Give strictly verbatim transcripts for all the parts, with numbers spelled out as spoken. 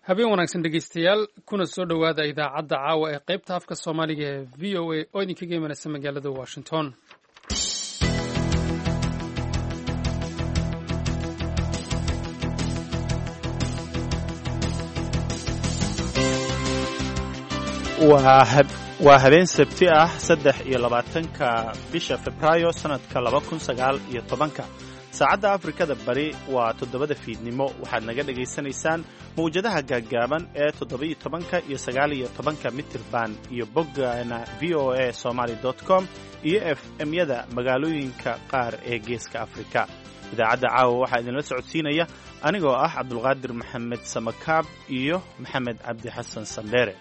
habeen wanaagsan dhegeystayaal kuna soo dhowaada idaacadda caawa ee qaybta afka soomaaliga ee v o a oo idinkaga imanaysa magaalada washington. waa habeen sabti ah saddex iyo labaatanka bisha febraayo sanadka laba kun sagaal iyo tobanka. saacadda afrikada bari waa toddobada fiidnimo. waxaad naga dhegaysanaysaan mawjadaha gaaggaaban ee toddoba-iyo tobanka iyo sagaal iyo tobanka mitirban iyo boggana v o a somaly dot com iyo f m-yada magaalooyinka qaar ee geeska afrika. idaacadda caawa waxaa idinla socodsiinaya anigoo ah cabdulqaadir maxamed samakaab iyo maxamed cabdi xasan sandheere.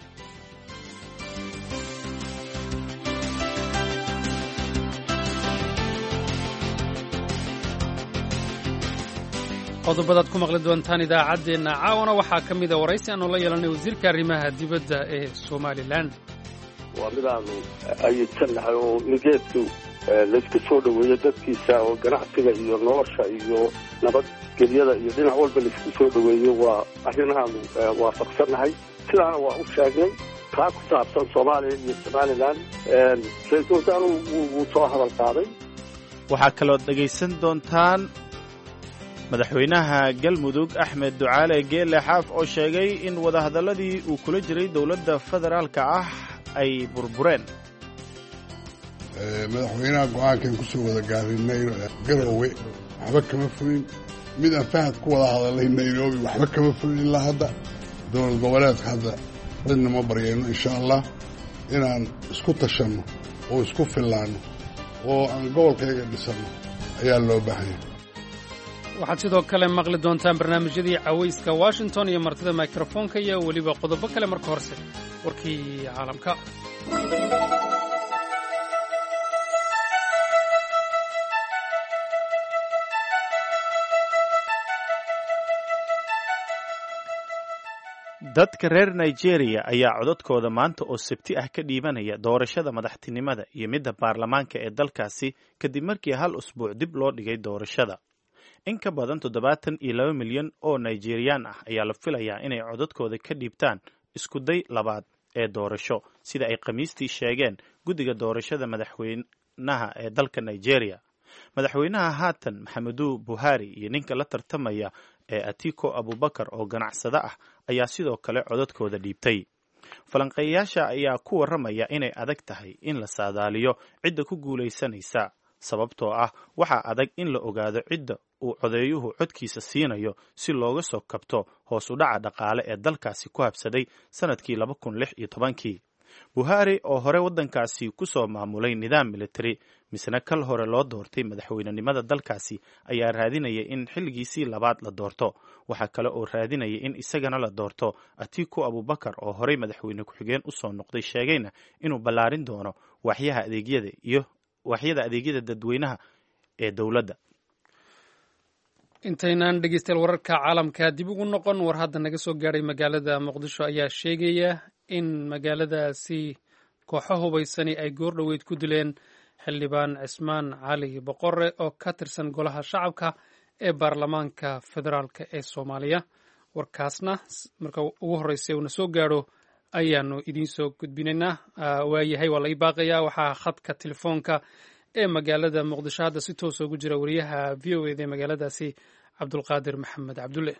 qodobadaad ku maqli doontaan idaacaddeenna caawana waxaa ka mida waraysi aanu la yeelanay wasiirka arrimaha dibadda ee somalilan. waa midaanu ayidsannahay oo nigeedku laysku soo dhoweeyo dadkiisa oo ganacsiga iyo nolosha iyo nabadgelyada iyo dhinac walba laysku soo dhoweeyo waa arrinahaanu waafaqsannahay. sidaana waa u sheegnay taa ku saabsan soomaaliya iyo somalilan ra-iisul wasaaruhu wuu soo hadal qaaday. waxaa kaloo dhegaysan doontaan madaxweynaha galmudug axmed ducaale geelle xaaf oo sheegay in wadahadalladii uu kula jiray dowladda federaalka ah ay burbureen. madaxweynaha go-aankan ku soo wada gaarinay garoowe waxba kama fogin, mid aan fahad ku wada hadalay nairobi waxba kama fogin. ilaa hadda dowlad goboleedka hadda cidna ma baryayno insha allah inaan isku tashanno oo isku fillaanno oo aan gobolkayga dhisanno ayaa loo baahanya. waxaad sidoo kale maqli doontaan barnaamijyadii cawayska washington iyo martida mikrofoonka iyo weliba qodobo kale. marka horse warkii caalamka. dadka reer nigeria ayaa codadkooda maanta oo sabti ah ka dhiibanaya doorashada madaxtinimada iyo midda baarlamaanka ee dalkaasi kadib markii hal usbuuc dib loo dhigay doorashada. in ka badan toddobaatan iyo laba milyan oo nigeriyaan ah ayaa la filayaa inay codadkooda ka dhiibtaan iskuday labaad ee doorasho, sida ay khamiistii sheegeen guddiga doorashada madaxweynaha ee dalka nigeria. madaxweynaha haatan maxameduu buhari iyo ninka la tartamaya ee atiko abubakar oo ganacsada ah ayaa sidoo kale codadkooda dhiibtay. falanqeeyayaasha ayaa ku warramaya inay adag tahay in la saadaaliyo cidda ku guulaysanaysa, sababtoo ah waxaa adag in la ogaado cidda uu codeeyuhu codkiisa siinayo si looga soo kabto hoos u dhaca dhaqaale ee dalkaasi ku habsaday sanadkii laba kun lix iyo tobankii. buhari oo hore waddankaasi ku soo maamulay nidaam militari misna kal hore loo doortay madaxweynenimada dalkaasi ayaa raadinaya in xilligiisii labaad la doorto. waxaa kale oo raadinaya in isagana la doorto atiko abubakar oo horey madaxweyne ku-xigeen u soo noqday, sheegayna inuu ballaarin doono waaxyaha adeegyada iyo waaxyada adeegyada dadweynaha ee dowladda. intaynaan dhegeystayaal wararka caalamka dib ugu noqon, war hadda naga soo gaadhay magaalada muqdisho ayaa sheegaya in magaaladaasi kooxo hubaysani ay goordhoweyd ku dileen xildhibaan cismaan cali boqore oo ka tirsan golaha shacabka ee baarlamaanka federaalk ee soomaaliya. warkaasna marka ugu horreysay uuna soo gaadho ayaanu idiin soo gudbinaynaa. waayahay waa lai baaqayaa. waxaa khadka telefoonka ee magaalada muqdisho hadda si toos ugu jira wariyaha v o eda ee magaaladaasi cabdulqaadir maxamed cabdulle.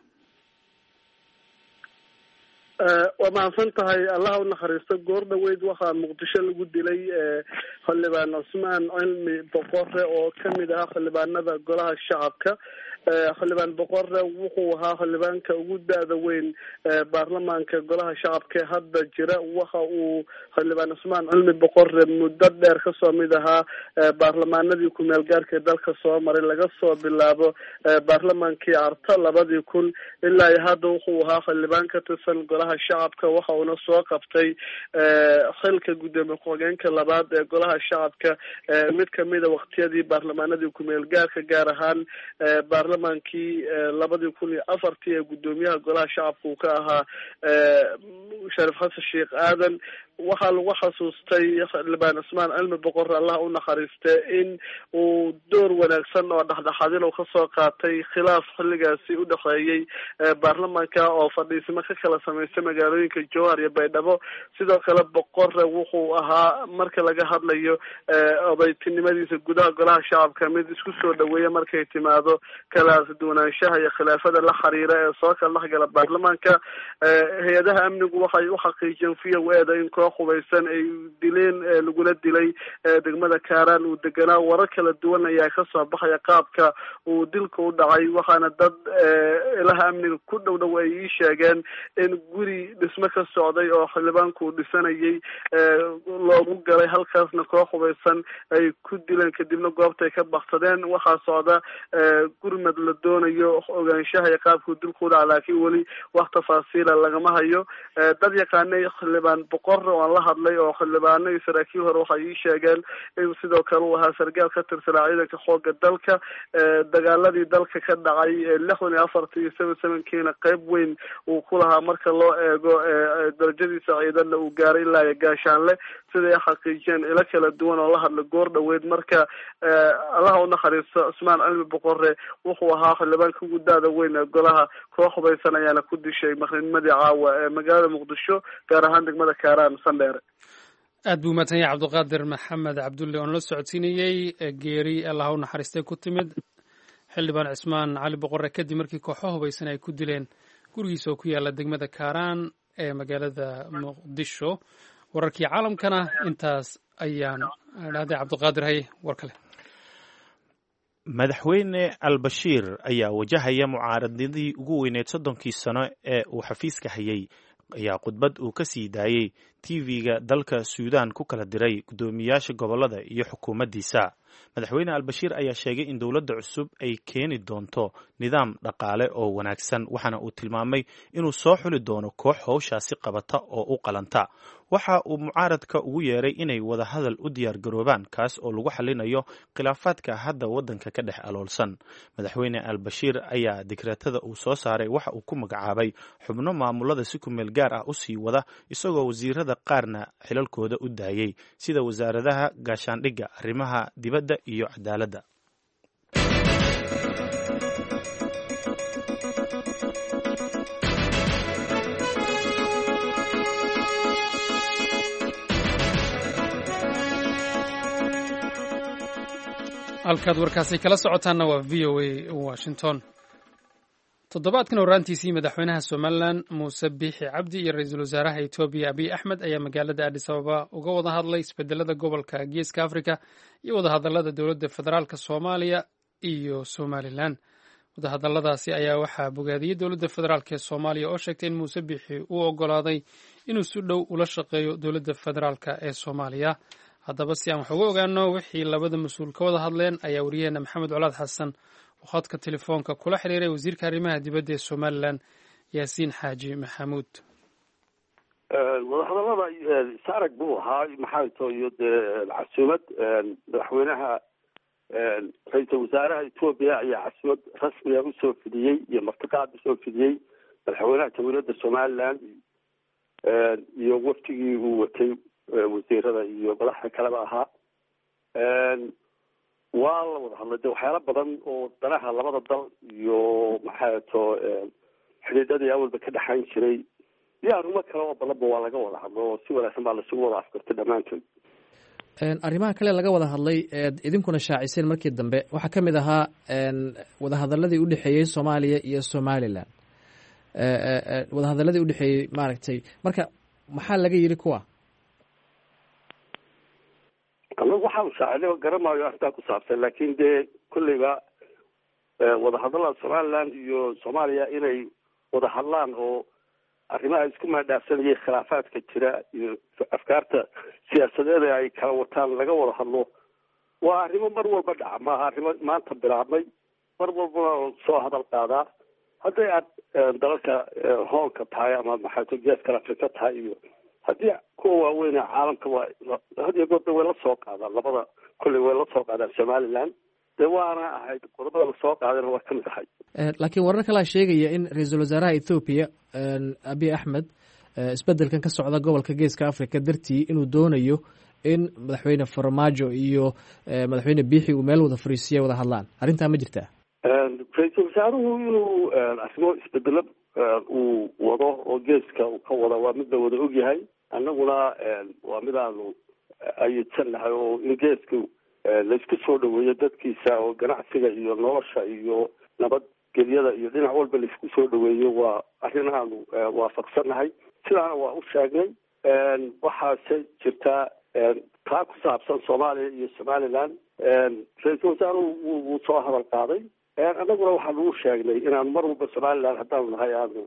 waa mahadsan tahay. allah u naxariisto. goor dhaweyd waxaa muqdisho lagu dilay xildhibaan cusmaan cilmi boqore oo kamid ahaa xildhibaanada golaha shacabka. xildhibaan boqore wuxuu ahaa xildhibaanka ugu da-da weyn baarlamaanka golaha shacabka ee hadda jira. waxa uu xildhibaan cusmaan cilmi boqore muddo dheer kasoo mid ahaa baarlamaanadii ku-meel gaarka ee dalka soo maray laga soo bilaabo baarlamaankii arta labadii kun ilaa iyo hadda wuxuu ahaa xildhibaan ka tirsan golaha shacabka. waxa uuna soo qabtay xilka gudoomiye ku-xigeenka labaad ee golaha shacabka mid kamida waqtiyadii baarlamaanadii ku-meel gaarka, gaar ahaan baarlamaankii labadii kun iyo afartii ee gudoomiyaha golaha shacabka uu ka ahaa sharif xasan sheekh aadan. waxaa lagu xasuustay xildhibaan cusmaan cilmi boqor allah u naxariiste in uu door wanaagsan oo dhexdhexaadin uu kasoo qaatay khilaaf xilligaasi u dhexeeyey baarlamaanka oo fadhiisimo ka kala samaystay magaalooyinka jowhar iyo baydhabo. sidoo kale boqore wuxuu ahaa marka laga hadlayo odaytinimadiisa gudaha golaha shacabka mid isku soo dhaweeya markay timaado kala duwanaanshaha iyo khilaafada la xiriira ee soo kala dhexgala baarlamaanka. hay-adaha amnigu waxay u xaqiijiyeen v o eda in koox hubaysan ay dileen lagula dilay degmada kaaraan uu deganaa. warar kala duwan ayaa kasoo baxaya qaabka uu dilka u dhacay, waxaana dad ilaha amniga ku dhow dhow ay ii sheegeen in guri dhismo ka socday oo xildhibaanku uu dhisanayay loogu galay, halkaasna koox hubaysan ay ku dileen kadibna goobta ay ka baksadeen. waxaa socda gurmad la doonayo ogaanshaha iyo qaabkuu dilku u dhaca, laakiin weli wax tafaasiila lagama hayo. dad yaqaanay xildhibaan boqor oo aan la hadlay oo xildhibaano iyo saraakiil hore waxay ii sheegeen in sidoo kale uu ahaa sargaal ka tirsanaa ciidanka xooga dalka. dagaaladii dalka ka dhacay lixdan iyo afarta iyo seven sevenkiina qayb weyn uu ku lahaa marka loo eego darajadiisa ciidanna uu gaaray ilaa iyo gaashaanle, siday xaqiijiyeen ilo kala duwan oo la hadla goor dhaweyd. marka allaha u naxariisto cusmaan cilmi boqore wuxuu ahaa xildhibaanka ugu daada weyn ee golaha. koox hubaysan ayaana ku dishay maqrinimadii caawa ee magaalada muqdisho, gaar ahaan degmada kaaraan sandheere. aad buu umahadsan yahay cabdiqaadir maxamed cabdulle oon la socodsiinayey geeri allah u naxariistay ku timid xildhibaan cismaan cali boqore kadib markii kooxo hubaysan ay ku dileen gurigiisa oo ku yaala degmada kaaraan ee magaalada muqdisho. wararkii caalamkana intaas ayaan dhahday. cabdiqaadir haye war kale. madaxweyne al-bashiir ayaa wajahaya mucaaradadii ugu weyneyd soddonkii sano ee uu xafiiska hayay ayaa khudbad uu ka sii daayey tv-ga dalka suudaan ku kala diray guddoomiyaasha gobollada iyo xukuumaddiisa. madaxweyne al-bashiir ayaa sheegay in dowladda cusub ay keeni doonto nidaam dhaqaale oo wanaagsan, waxaana uu tilmaamay inuu soo xuli doono koox howshaasi qabata oo u qalanta. waxa uu mucaaradka ugu yeeray inay wada hadal u diyaar garoobaan, kaas oo lagu xalinayo khilaafaadka hadda waddanka ka dhex aloolsan. madaxweyne al-bashiir ayaa digreetada uu soo saaray waxa uu ku magacaabay xubno maamulada si ku meel gaar ah u sii wada, isagoo wasiirada qaarna xilalkooda u daayey, sida wasaaradaha gaashaandhigga, arrimaha dibadda iyo cadaaladda. halkaad warkaasi kala socotaanna waa v o a washington. toddobaadkan horaantiisii madaxweynaha somalilan muuse biixi cabdi iyo ra-iisul wasaaraha etoobiya abiy axmed ayaa magaalada adis ababa uga wada hadlay isbedelada gobolka geeska africa iyo wadahadalada dowladda federaalka soomaaliya iyo somalilan. wadahadaladaasi ayaa waxaa bogaadiyey dowladda federaalk ee soomaaliya oo sheegtay in muuse biixi uu ogolaaday inuu si dhow ula shaqeeyo dowladda federaalk ee soomaaliya. haddaba si aan wax uga ogaano wixii labada mas-uul ka wada hadleen ayaa wariyaheena maxamed colaad xasan oo khadka telefoonka kula xiriiray wasiirka arrimaha dibadda ee somalilan yaasiin xaaji maxamuud. wadahadalada saarag buu ahaa maxaa to iyo dee casuumad madaxweynaha ra-iisul wasaaraha etoobiya ayaa casuumad rasmiga usoo fidiyey iyo martiqaad usoo fidiyey madaxweynaha jamhuuriyadda somalilan iyo waftigii uu watay wasiirada iyo madaxda kaleba ahaa. waa la wada hadlay de waxyaala badan oo danaha labada dal iyo maxaa to xidhiidhadii awalba ka dhexayn jiray iyo arrimo kale oo badanba waa laga wada hadlo oo si wanaagsan baa lasugu wada afkartay dhammaantood. arrimaha kale laga wada hadlay eed idinkuna shaaciseen markii dambe waxaa ka mid ahaa wadahadaladii udhexeeyey soomaaliya iyo somalilan, wadahadaladii udhexeeyey maaragtay, marka maxaa laga yidhi kuwa? waxaan shaacinay garamaayo arrintaa ku saabsan, laakiin dee kolleyba wadahadalada somalilan iyo soomaaliya inay wada hadlaan oo arrimaha isku maadhaafsanayay khilaafaadka jira iyo afkaarta siyaasadeeda ay kala wataan laga wada hadlo waa arrimo mar walba dhaca, maaha arrimo maanta bilaabmay, mar walbana soo hadal qaadaa. hadday aad dalalka hoonka tahay ama maxaato geeska afrika tahay iyo haddii kuwa waaweyn caalamka waa had iyo goorda way la soo qaadaan, labada kolley way la soo qaadaan somalilan, dee waana ahayd qodobada lasoo qaadayna waa kamid ahay. laakiin warar kalaa sheegaya in ra-iisul wasaaraha ethoobiya abiy axmed isbeddelkan ka socda gobolka geeska africa dartii inuu doonayo in madaxweyne farmaajo iyo madaxweyne biixi uu meel wada fariisiya wada hadlaan arrintaa ma jirtaa ra-iisul wasaaruhu inuu arrimo isbedelo uu wado oo geeska uu ka wada waa mid la wada ogyahay annaguna waa midaanu ayidsannahay oo in geesku laisku soo dhaweeyo dadkiisa oo ganacsiga iyo nolosha iyo nabadgelyada iyo dhinac walba laisku soo dhaweeyo waa arrin aanu waafaqsannahay sidaana waa u sheegnay waxaase jirtaa taa ku saabsan soomaaliya iyo somaliland ra-iisul wasaaruhu wuu soo hadal qaaday annaguna waxaanu u sheegnay inaanu mar walba somaliland haddaanu nahay aanu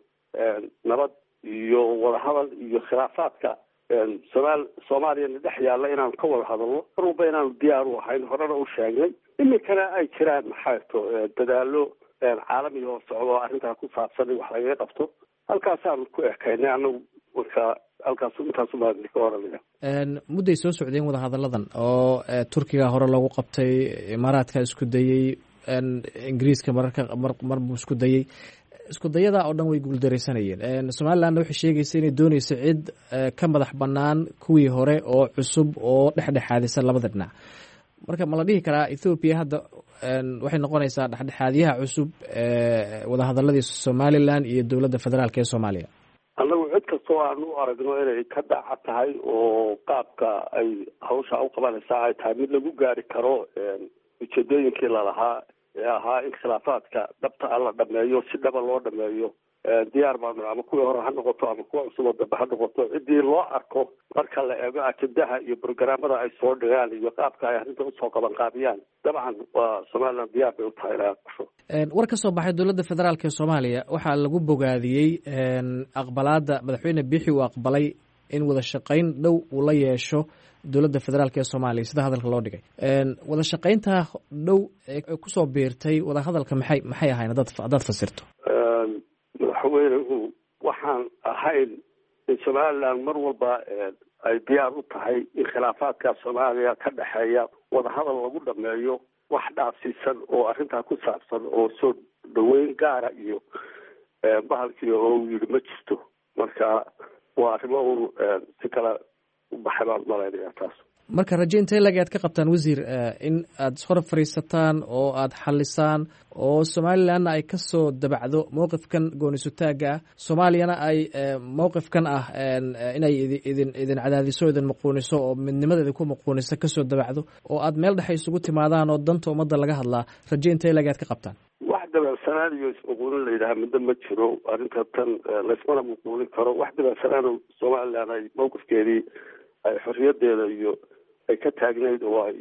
nabad iyo wadahadal iyo khilaafaadka somaal soomaaliyana dhex yaalla inaanu ka wada hadalno mar walba inaanu diyaar u ahayn horena u sheegnay iminkana ay jiraan maxaato dadaalo caalami oo socdo arrintaa ku saabsan in wax lagaga qabto halkaasaanu ku ekaynay anagu marka halkaas intaasumaa ka oranaya mudday soo socdeen wadahadalladan oo turkiga hore lagu qabtay imaaraadka isku dayey ingiriiska mararka mar buu isku dayey isku dayadaa oo dhan way guuldaraysanayeen somalilandna waxay sheegaysa inay doonayso cid ka madax bannaan kuwii hore oo cusub oo dhexdhexaadisa labada dhinac marka ma la dhihi karaa ethoobiya hadda waxay noqonaysaa dhexdhexaadiyaha cusub wadahadaladii somaliland iyo dowladda federaalk ee soomaaliya annagu cid kastoo aanu u aragno inay ka dhaca tahay oo qaabka ay hawsha u qabanaysaa ay tahay mid lagu gaari karo ujeedooyinkii lalahaa ee ahaa in khilaafaadka dhabta a la dhameeyo si dhaba loo dhameeyo diyaar baanu ama kuwii hore ha noqoto ama kuwa cusub oo dambe ha noqoto ciddii loo arko marka la eego ajendaha iyo brograamada ay soo dhigaan iyo qaabka ay arrinta usoo qaban qaabiyaan dabcan waa somaliland diyaar bay u tahay inay aqbasho war ka soo baxay dowladda federaalk ee soomaaliya waxaa lagu bogaadiyey aqbalaada madaxweyne biixi uu aqbalay in wada shaqayn dhow uu la yeesho dowladda federaalk ee soomaaliya sida hadalka loo dhigay wada shaqayntaa dhow ee kusoo biirtay wada hadalka maxay maxay ahayn haddaad haddaad fasirto madaxweynuhu waxaan ahayn in somaliland mar walba ay diyaar u tahay in khilaafaadka soomaaliya ka dhexeeya wadahadal lagu dhameeyo wax dhaafsiisan oo arrintaa ku saabsan oo soo dhaweyn gaara iyo bahalkii oo uu yidhi ma jirto marka waa arrimo un si kale u baxay baan malaynaya taas marka raje intee lag aad ka qabtaan wasiir in aad hor fadhiisataan oo aad xalisaan oo somalilandna ay kasoo dabacdo mowqifkan goonisutaaga ah soomaaliyana ay mowqifkan ah inay idin idin cadaadiso idin muquuniso oo midnimada idinku muquuniso kasoo dabacdo oo aad meel dhexe isugu timaadaan oo danta ummadda laga hadlaa raje intee lag aad ka qabtaan wax dabacsanaan iyo ismuquunin la yidhaha middo ma jiro arrinta tan laysmana muquunin karo wax dabacsanaan somaliland ay mowqifkeedii ay xorriyadeeda iyo ay ka taagnayd oo ay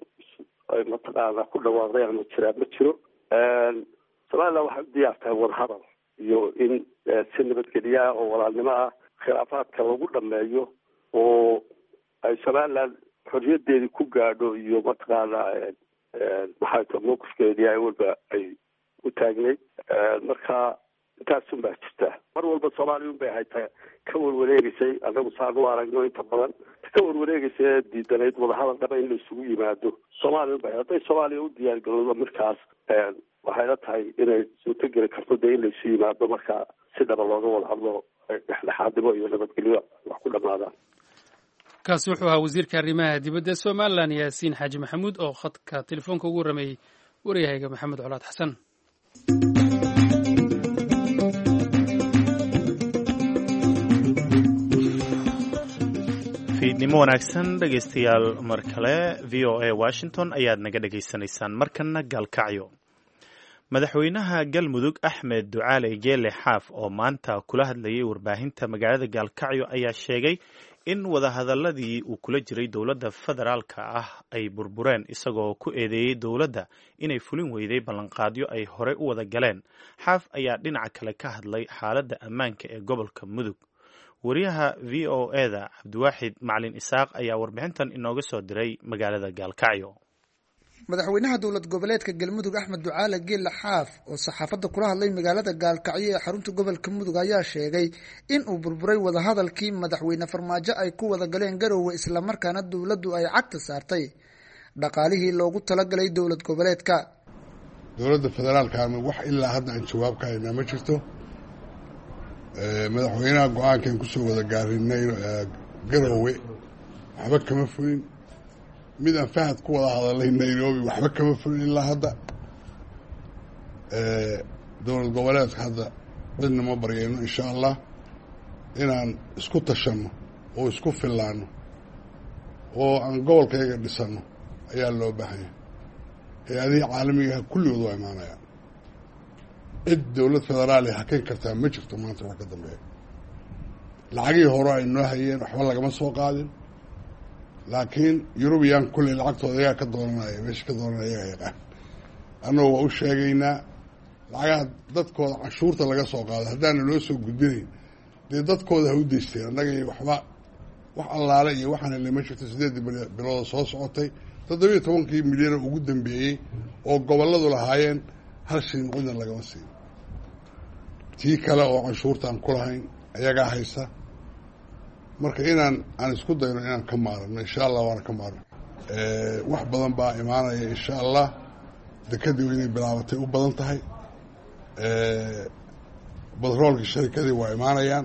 ay mataqaana ku dhawaaqdeen ma jiraan ma jiro somaliland waxay u diyaar tahay wadahadal iyo in si nabadgelya oo walaalnimo ah khilaafaadka lagu dhameeyo oo ay somaliland xorriyadeedii ku gaadho iyo mataqaana maxay ta mowqifkeedii ay walba ay u taagnayd marka intaasun baa jirta mar walba soomaaliya un bay hayta ka warwareegaysay annagu saan u aragno inta badan ka warwareegaysa ee diidanayd wadahadal dhaba in la isugu yimaado soomaaliya un bay hadday soomaaliya u diyaargaroodo markaas waxayla tahay inay suurtogeli karto dee in la isu yimaado marka si dhaba looga wada hadlo dhexdhexaadnimo iyo nabadgelyo wax ku dhamaadaan kaasi wuxuu ahaa wasiirka arrimaha dibadda somalilan yaasiin xaaji maxamuud oo khadka telefoonka ugu warameeyey waryahayga maxamed colaad xasan fiidnimo wanaagsan dhegaystayaal mar kale v o a washington ayaad naga dhegaysanaysaan markanna gaalkacyo madaxweynaha galmudug axmed ducaale geele xaaf oo maanta kula hadlayay warbaahinta magaalada gaalkacyo ayaa sheegay in wadahadaladii uu kula jiray dowladda federaalka ah ay burbureen isagoo ku eedeeyey dowladda inay fulin weyday ballanqaadyo ay horey u wada galeen xaaf ayaa dhinaca kale ka hadlay xaaladda ammaanka ee gobolka mudug wariyaha v o eda cabdiwaaxid macalin isaaq ayaa warbixintan inooga soo diray magaalada gaalkacyo madaxweynaha dowlad goboleedka galmudug axmed ducaale geelle xaaf oo saxaafadda kula hadlay magaalada gaalkacyo ee xarunta gobolka mudug ayaa sheegay in uu burburay wadahadalkii madaxweyne farmaajo ay ku wada galeen garowe islamarkaana dowladdu ay cagta saartay dhaqaalihii loogu talagalay dowlad goboleedka dowladda federaalka ama wax ilaa hadda aan jawaab ka haynaa ma jirto madaxweynaha go-aankan kusoo wada gaarinay garoowe waxba kama fulin mid aan fahad ku wada hadalay nairobi waxba kama fulin ilaa hadda dowlad goboleedka hadda cidna ma baryayno insha allah inaan isku tashanno oo isku fillaanno oo aan gobolkayga dhisanno ayaa loo baahanya hay-adihii caalamigaha kulligood waa imaanayaan cid dowlad federaali hakeyn kartaa ma jirto maanta wax ka dambeeya lacagihii hore ay noo hayeen waxba lagama soo qaadin laakiin yurubiyan kulley lacagtooda ayagaa ka doonanaya meesha ka doonanaya ayagaa yaqaan annagoo waa u sheegaynaa lacagaha dadkooda canshuurta laga soo qaado haddaana loo soo gudbinayn dee dadkooda ha u deysteen annagii waxba wax allaale iyo waxaana lama jirto siddeeddii bilooda soo socotay toddobiiyo tobankii milyana ugu dambeeyey oo gobolladu lahaayeen hal shilin cidna lagama siin tii kale oo canshuurta aan ku lahayn ayagaa haysa marka inaan aan isku dayno inaan ka maarano insha allah waana ka maarno wax badan baa imaanaya insha allah dekadii inay bilaabatay u badan tahay batroolkii sharikadii waa imaanayaan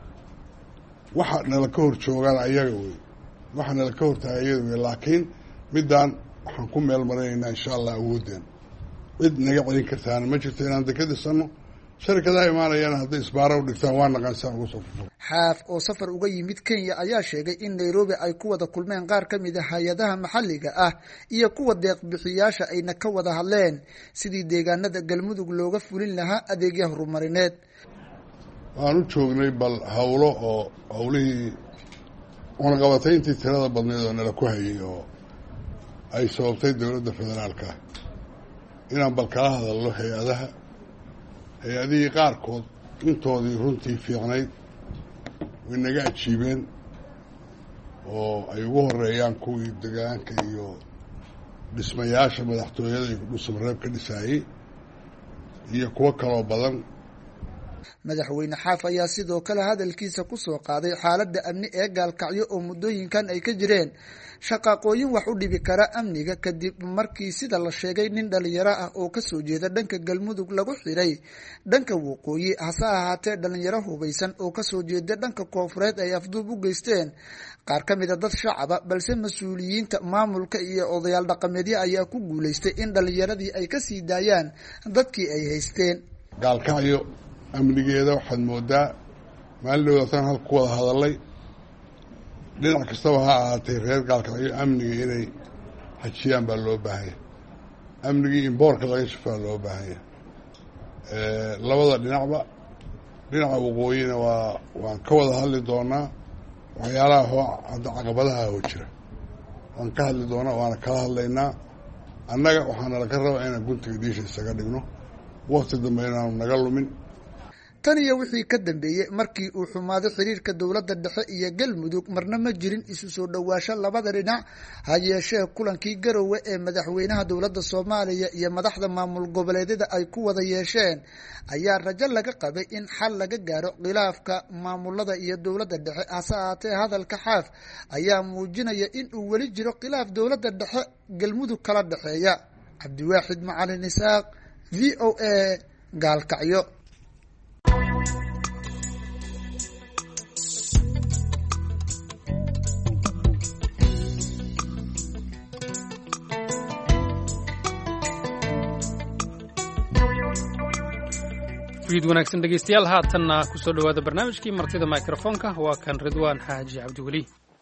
waxa nala ka hor joogaan ayaga wey waxa nala ka hortahay ayaga wey laakiin middaan waxaan ku meel marinaynaa insha allah awoodeen cid naga celin kartaana ma jirto inaan deka dhisano sharikadaha imaanayana hadday isbaara u dhigtaan waa naqansaan uga soo fufo xaaf oo safar uga yimid kenya ayaa sheegay in nairobi ay ku wada kulmeen qaar ka mid a hay-adaha maxalliga ah iyo kuwa deeqbixiyaasha ayna ka wada hadleen sidii deegaanada galmudug looga fulin lahaa adeegya horumarineed waan u joognay bal hawlo oo hawlihii cunaqabatayntii tirada badneed oo nala ku hayay oo ay sababtay dowladda federaalka inaan bal kala hadalno hay-adaha hay-adihii qaarkood intoodii runtii fiicnayd way naga ajiibeen oo ay ugu horeeyaan kuwii degaanka iyo dhismayaasha madaxtooyada iyo dhuusamareeb ka dhisaayey iyo kuwo kaloo badan madaxweyne xaaf ayaa sidoo kale hadalkiisa ku soo qaaday xaaladda amni ee gaalkacyo oo muddooyinkan ay ka jireen shaqaaqooyin wax u dhibi kara amniga kadib markii sida la sheegay nin dhalinyaro ah oo kasoo jeeda dhanka galmudug lagu xiray dhanka waqooyi hase ahaatee dhalinyaro hubaysan oo kasoo jeeda dhanka koonfureed ay afduub u geysteen qaar ka mid a dad shacaba balse mas-uuliyiinta maamulka iyo odayaal dhaqameedyo ayaa ku guulaystay in dhalinyaradii ay kasii daayaan dadkii ay haysteen gaalkacyo amnigeeda waxaad moodaa maalin dhowdatan halka ku wada hadalay dhinac kastaba ha ahaatay reer gaalkacyo amniga inay xajiyaan baa loo baahanya amnigii in boorka laga shafaa loo baahanya labada dhinacba dhinaca waqooyina waa waan ka wada hadli doonaa waxyaalaha hoo hadda caqabadaha oo jira waan ka hadli doonaa waana kala hadlaynaa annaga waxaana laga rabaa inaan guntiga diisha isaga dhigno wakti dambe inaanu naga lumin tan iyo wixii ka dambeeyey markii uu xumaaday xiriirka dowladda dhexe iyo galmudug marna ma jirin isu soo dhowaasho labada dhinac ha yeeshee kulankii garowe ee madaxweynaha dowladda soomaaliya iyo madaxda maamul goboleedyada ay ku wada yeesheen ayaa rajo laga qabay in xal laga gaaro khilaafka maamulada iyo dowladda dhexe hase ahaatee hadalka xaaf ayaa muujinaya in uu weli jiro khilaaf dowladda dhexe galmudug kala dhexeeya cabdiwaaxid macalin isaaq v o a gaalkacyo fiid wanaagsan dhegeystayaal haatanna ku soo dhowaada barnaamijkii martida microfoonka waa kan ridwaan xaaji cabdiweli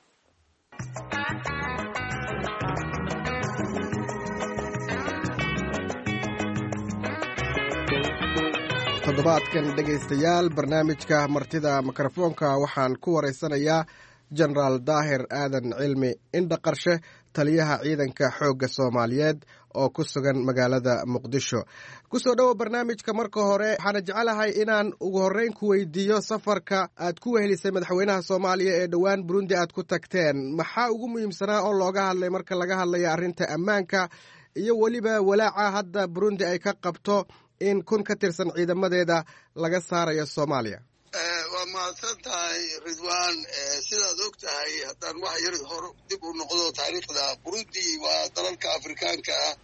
toddobaadkan dhegaystayaal barnaamijka martida mikrofoonka waxaan ku waraysanayaa jenaraal daahir aadan cilmi indhaqarshe taliyaha ciidanka xoogga soomaaliyeed oo ku sugan magaalada muqdisho kusoo dhowo barnaamijka marka hore waxaana jecelahay inaan ugu horreyn ku weydiiyo safarka aad ku wehelisay madaxweynaha soomaaliya ee dhowaan burundi aad ku tagteen maxaa ugu muhiimsanaa oo looga hadlay marka laga hadlaya arrinta ammaanka iyo weliba walaaca hadda burundi ay ka qabto in kun ka tirsan ciidamadeeda laga saarayo soomaaliya waa mahadsan tahay ridwaan sidaad og tahay haddaan wax yar hor dib u noqdo taariikhda burundi waa dalalka afrikaanka ah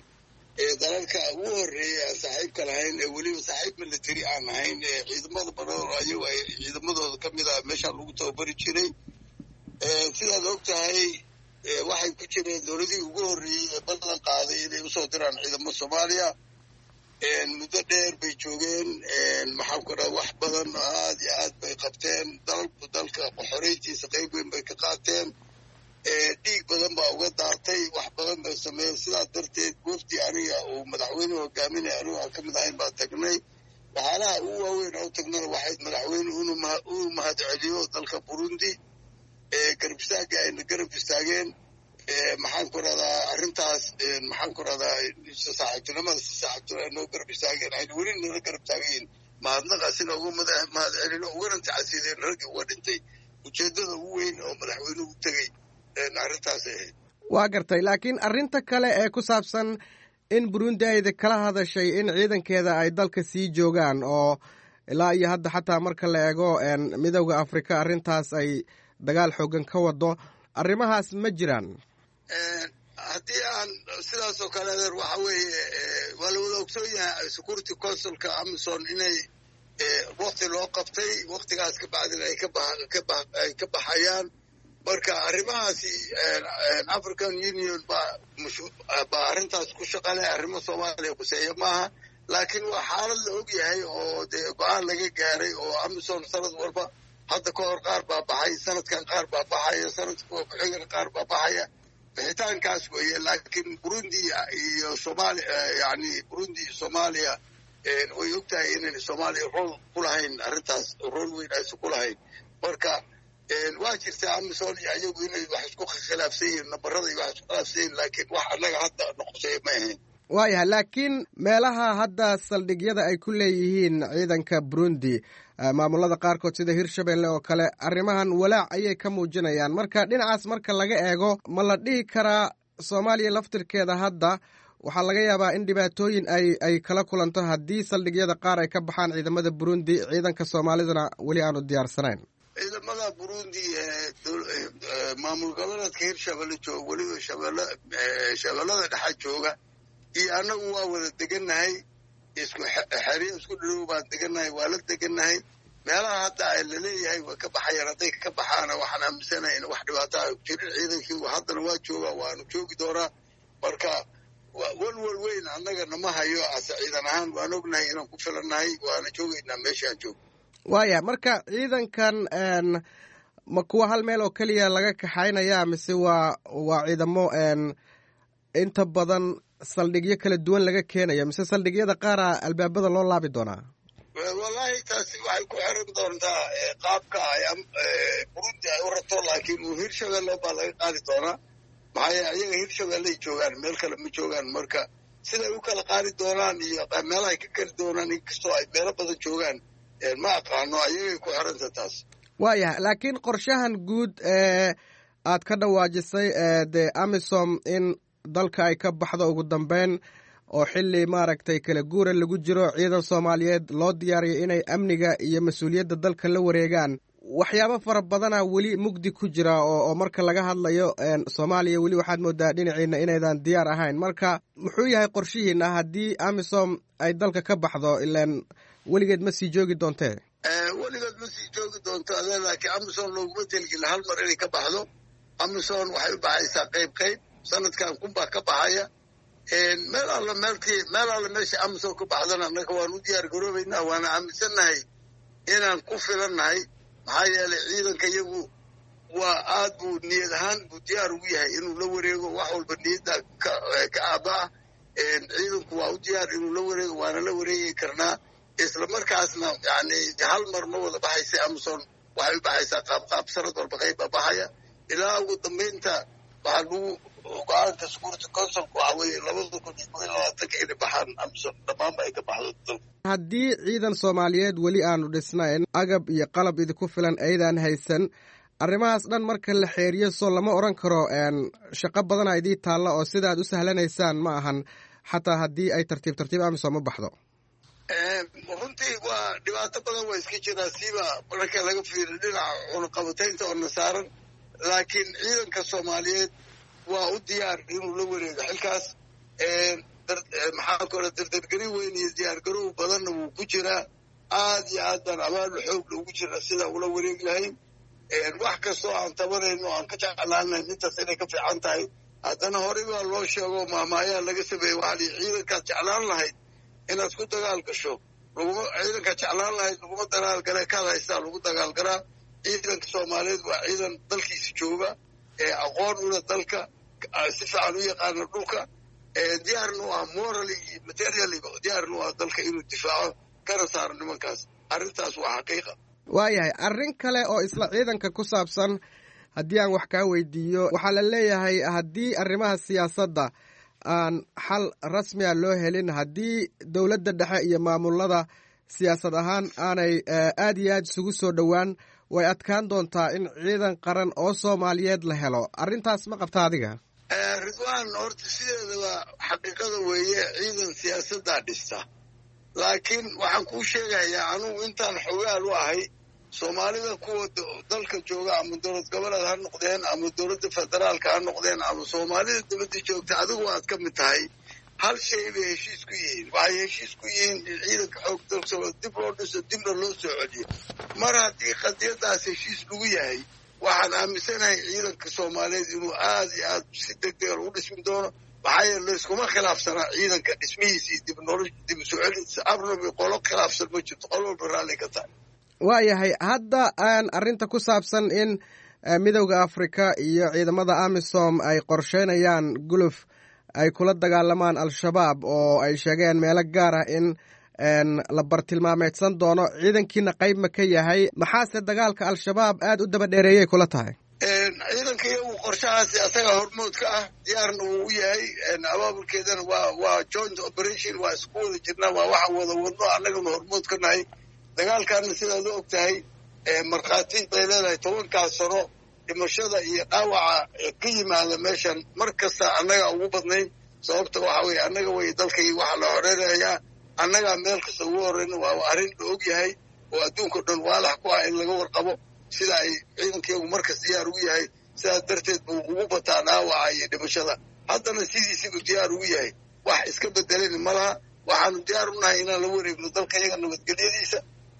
dalalka ugu horreeya aan saaxiibka lahayn ee weliba saaxiib military aan ahayn ee ciidamada badan ayagu ay ciidamadooda ka mid ah meeshaan lagu tababari jiray sidaad og tahay waxay ku jireen dowladihii ugu horreeyey ee ballan qaaday inay usoo diraan ciidamo soomaaliya muddo dheer bay joogeen maxaan ku dhaha wax badan aad iyo aad bay qabteen dalku dalka xoreyntiisa qayb weyn bay ka qaateen dhiig badan baa uga daatay wax badan bay sameeyeen sidaas darteed wafdi aniga uu madaxweynuhu hogaaminaya anigu aan ka mid ahayn baa tagnay waxyaalaha ugu waaweyn oo tagnana waxayd madaxweyne uu mahad celiyo dalka burundi garab istaagga ayna garab istaageen maxaan ku rahdaa arrintaas maxaan ku rahdaa saaxiibtinimada si saaxiibtinimo ay noo garab istaageen ayna weli nala garab taagayiin mahadnaqaasina uga mahad celino ugana tacasiideen raggii uga dhintay ujeeddada ugu weyn oo madaxweynuhu tegey arrintaas ahayd waa gartay laakiin arrinta kale ee ku saabsan in burundi ayda kala hadashay in ciidankeeda ay dalka sii joogaan oo ilaa iyo hadda xataa marka la eego midowda afrika arrintaas ay dagaal xoogan ka wado arrimahaas ma jiraan haddii aan sidaas oo kale adeer waxa weeye waa la wada ogsoon yahay security councilka amison inay wakti loo qabtay waktigaas ka bacdina ay kaay ka baxayaan marka arrimahaasi african union baa baa arrintaas ku shaqale arrimo soomaaliya kuseeya maaha laakiin waa xaalad la og yahay oo dee go-aan laga gaaray oo amison sanad walba hadda ka hor qaar baa baxay sanadkan qaar baa baxaya sanadka ku-xigana qaar baa baxaya bixitaankaas weeye laakiin burundi iyo soomaaliya yani burundi iyo soomaaliya way og tahay inayna soomaaliya rool ku lahayn arrintaas rool weyn aysan ku lahayn marka waa jirtaa amison iyo ayagu inay wax isku khilaafsan yihiin nabarada iyo wax isku khilaafsan yihiin laakiin wax annaga hadda noqosay ma ahayn waayahay laakiin meelaha hadda saldhigyada ay ku leeyihiin ciidanka burundi maamulada qaarkood sida hirshabelle oo kale arrimahan walaac ayay ka muujinayaan marka dhinacaas marka laga eego ma la dhihi karaa soomaaliya laftirkeeda hadda waxaa laga yaabaa in dhibaatooyin ay ay kala kulanto haddii saldhigyada qaar ay ka baxaan ciidamada burundi ciidanka soomaalidana weli aanu diyaarsanayn ciidamada burundi maamul goboleedka hirshabelle jooga weliba shabelle shabeellada dhexa jooga iyo annagu waa wada degannahay isku xeriyo isku dhirow baan degannahay waa la degannahay meelaha hadda ay laleeyahay way ka baxayaan hadday ka baxaana waxaan aaminsanahay in wax dhibaataa jirin ciidankii haddana waa joogaa waanu joogi doonaa marka walwal weyn annaga nama hayo ase ciidan ahaan waan ognahay inaan ku filannahay waana joogaynaa meeshaan joog waaya marka ciidankan ma kuwa hal meel oo keliya laga kaxaynaya mise waa waa ciidamo inta badan saldhigyo kala duwan laga keenaya mise saldhigyada qaara albaabada loo laabi doonaa wallaahi taasi waxay ku xiran doontaa qaabka ay burundi ay u rabto laakiin hirshabelle baa laga qaadi doonaa maxaa yeele ayaga hirshabelley joogaan meel kale ma joogaan marka siday u kala qaadi doonaan iyo meelahay ka keli doonaan inkastoo ay meelo badan joogaan ma aqaano ayagay ku xiranta taas waayah laakiin qorshahan guud ee aad ka dhawaajisay dee amisom in dalka ay ka baxdo ugu dambeyn oo xilli maaragtay kala guura lagu jiro ciidan soomaaliyeed loo diyaariyo inay amniga iyo mas-uuliyadda dalka la wareegaan waxyaabo fara badana weli mugdi ku jira oo marka laga hadlayo soomaaliya weli waxaad moodaa dhinaciina inaydan diyaar ahayn marka muxuu yahay qorshihiina haddii amisom ay dalka ka baxdo ilaan weligeed ma sii joogi doontee weligeed ma sii joogi doonto ade laakiin amison looguma telgila hal mar inay ka baxdo amison waxay u baxaysaa qayb qayb sanadkan kunbaa ka baxaya meel alla meelkii meel alla meesha amison ka baxdana annaga waan u diyaar garoobaynaa waana aaminsannahay inaan ku filannahay maxaa yeelay ciidanka iyagu waa aad buu niyad ahaan buu diyaar ugu yahay inuu la wareego wax walba niyadda ka ka aabaa ciidanku waa u diyaar inuu la wareego waana la wareegi karnaa isla markaasna yani hal mar ma wada baxaysa amison waxay u baxaysaa qaabqaab sanad walba qayb baa baxaya ilaa ugu dambaynta waxaa lagu go-aanka security councilka waxa weeye labada kun iyo kow iyo labaatanka inay baxaan amison dhammaanba ay ka baxdo dalka haddii ciidan soomaaliyeed weli aanu dhisnayn agab iyo qalab idinku filan aydan haysan arrimahaas dhan marka la xeeriyo soo lama odhan karo shaqo badana idii taalla oo sida aad u sahlanaysaan ma ahan xataa haddii ay tartiib tartiib amisom u baxdo runtii waa dhibaato badan waa iska jiraa siiba marka laga fiiriyo dhinaca cunaqabataynta oo na saaran laakiin ciidanka soomaaliyeed waa u diyaar inuu la wareego xilkaas maxaa kale dardargelin weyn iyo diyaargarow badanna wuu ku jiraa aad iyo aad baan abaal xoog loogu jira sida ula wareegi lahayn wax kastoo aan tabanayno aan ka jeclaanayn intaas inay ka fiican tahay haddana horey baa loo sheego maamaayaa laga sameeyey waxaa lii ciidankaad jeclaan lahayd inaad ku dagaal gasho laguma ciidankaad jeclaan lahayd laguma dagaal gale kaad haystaa lagu dagaal galaa ciidanka soomaaliyeed waa ciidan dalkiisa jooga ee aqoon ula dalka si fiican u yaqaana dhulka diyaarna u ah morally iyo materially diyaarna u ah dalka inuu difaaco kana saaro nimankaas arrintaas waa xaqiiqa waayahay arrin kale oo isla ciidanka ku saabsan haddii aan wax kaa weydiiyo waxaa la leeyahay haddii arrimaha siyaasadda aan xal rasmiya loo helin haddii dowladda dhexe iyo maamulada siyaasad ahaan aanay aad iyo aad isugu soo dhowaan way adkaan doontaa in ciidan qaran oo soomaaliyeed la helo arrintaas ma qabta adiga ridwaan horta sideedaba xaqiiqada weeye ciidan siyaasaddaa dhista laakiin waxaan kuu sheegayaa anugu intaan xogaal u ahay soomaalida kuwa dalka jooga ama dowlad goboleed ha noqdeen ama dowladda federaalka ha noqdeen ama soomaalida dibadda joogta adigu waad ka mid tahay hal shay bay heshiis ku yihiin waxay heshiis ku yihiin in ciidanka xoog dalka dib loo dhiso dibna loo soo celiyo mar haddii qadiyadaas heshiis lagu yahay waxaan aaminsanahay ciidanka soomaaliyeed inuu aad iyo aad si degdega lagu dhismi doono maxaa yeele layskuma khilaafsanaa ciidanka dhismihiisii dib nolosh dib u soo celintiisa abnabi qolo khilaafsan ma jirto qol walba raalli ka tahay waayahay hadda aan arrinta ku saabsan in midowda afrika iyo ciidamada amisom ay qorsheynayaan guluf ay kula dagaalamaan al-shabaab oo ay sheegeen meelo gaar ah in la bartilmaameedsan doono ciidankiina qayb ma ka yahay maxaase dagaalka al-shabaab aad u daba dheereeyay kula tahay ciidanka iyagu qorshahaasi asaga hormood ka ah diyaarna wuu u yahay abaabulkeedana waa waa joint operation waa isku wada jirnaa waa waxa wada wadno annagana hormood ka nahay dagaalkaana sidaad u og tahay markhaati bay leedahay tobankaas sano dhimashada iyo dhaawaca ka yimaada meeshan mar kasta annaga ugu badnayn sababta waxa weye annaga way dalkay waxaa la horeynayaa annagaa meel kasta ugu horeyna waa arrin la og yahay oo adduunkao dhan waalax ku ah in laga warqabo sida ay ciidankeegu markas diyaar ugu yahay sidaas darteed buu ugu bataa dhaawaca iyo dhimashada haddana sidiisiibuu diyaar ugu yahay wax iska bedelani ma laha waxaanu diyaar u nahay inaan la wareegno dalka iyaga nabadgelyadiisa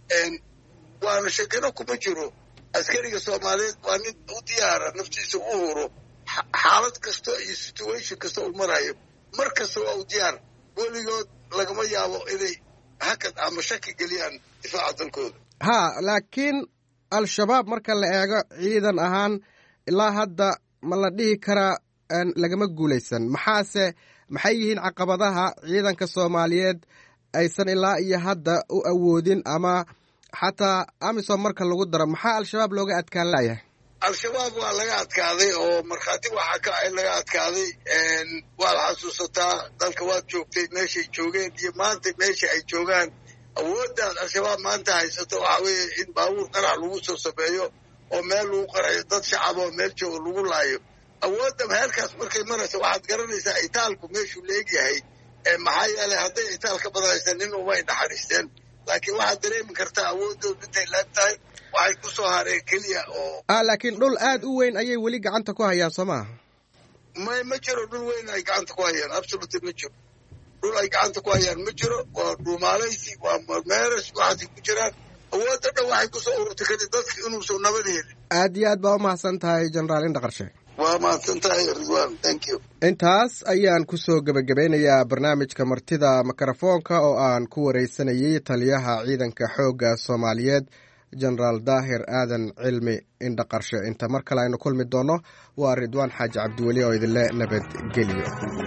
waana shakino kuma jiro askariga soomaaliyeed waa nin u diyaara naftiisa u huro xaalad kasta iyo situation kasta uu marayo mar kasta waa u diyaar weligood lagama yaabo inay hakad ama shaki geliyaan difaaca dalkooda ha laakiin al-shabaab marka la eego ciidan ahaan ilaa hadda ma la dhihi karaa lagama guulaysan maxaase maxay yihiin caqabadaha ciidanka soomaaliyeed aysan ilaa iyo hadda u awoodin ama xataa amisom marka lagu daro maxaa al-shabaab looga adkaan layahay al-shabaab waa laga adkaaday oo markhaati waxaa ka ay laga adkaaday waad xasuusataa dalka waad joogtay meeshay joogeen iyo maanta meesha ay joogaan awooddaad al-shabaab maanta haysato waxa weeye in baabuur qarax lagu soo sameeyo oo meel lagu qarayo dad shacab oo meel jooga lagu laayo awoodda heerkaas markay maraysa waxaad garanaysaa itaalku meeshuu la egyahay maxaa yeelay hadday itaal ka badanaysa nin umay naxariisteen laakiin waxaad dareemi kartaa awoodooda intay laag tahay waxay ku soo hareen keliya oo ah laakiin dhul aad u weyn ayay weli gacanta ku hayaan soo maaha may ma jiro dhul weyn ay gacanta ku hayaan absolutely ma jiro dhul ay gacanta ku hayaan ma jiro waa dhuumaalaysi waa meeras waxaasay ku jiraan awoodda dhan waxay ku soo ururtay kadib dadka inuusan nabad helin aad iyo aad baa u mahadsan tahay jenaraal indhaqarshe waa mahadsan tahay ridwan thank you intaas ayaan ku soo gebagabeynayaa barnaamijka martida mikrofoonka oo aan ku wareysanayay taliyaha ciidanka xoogga soomaaliyeed jenaraal daahir aadan cilmi indhaqarshe inta mar kale aynu kulmi doonno waa ridwaan xaaji cabdiweli oo idinle nabadgeliyo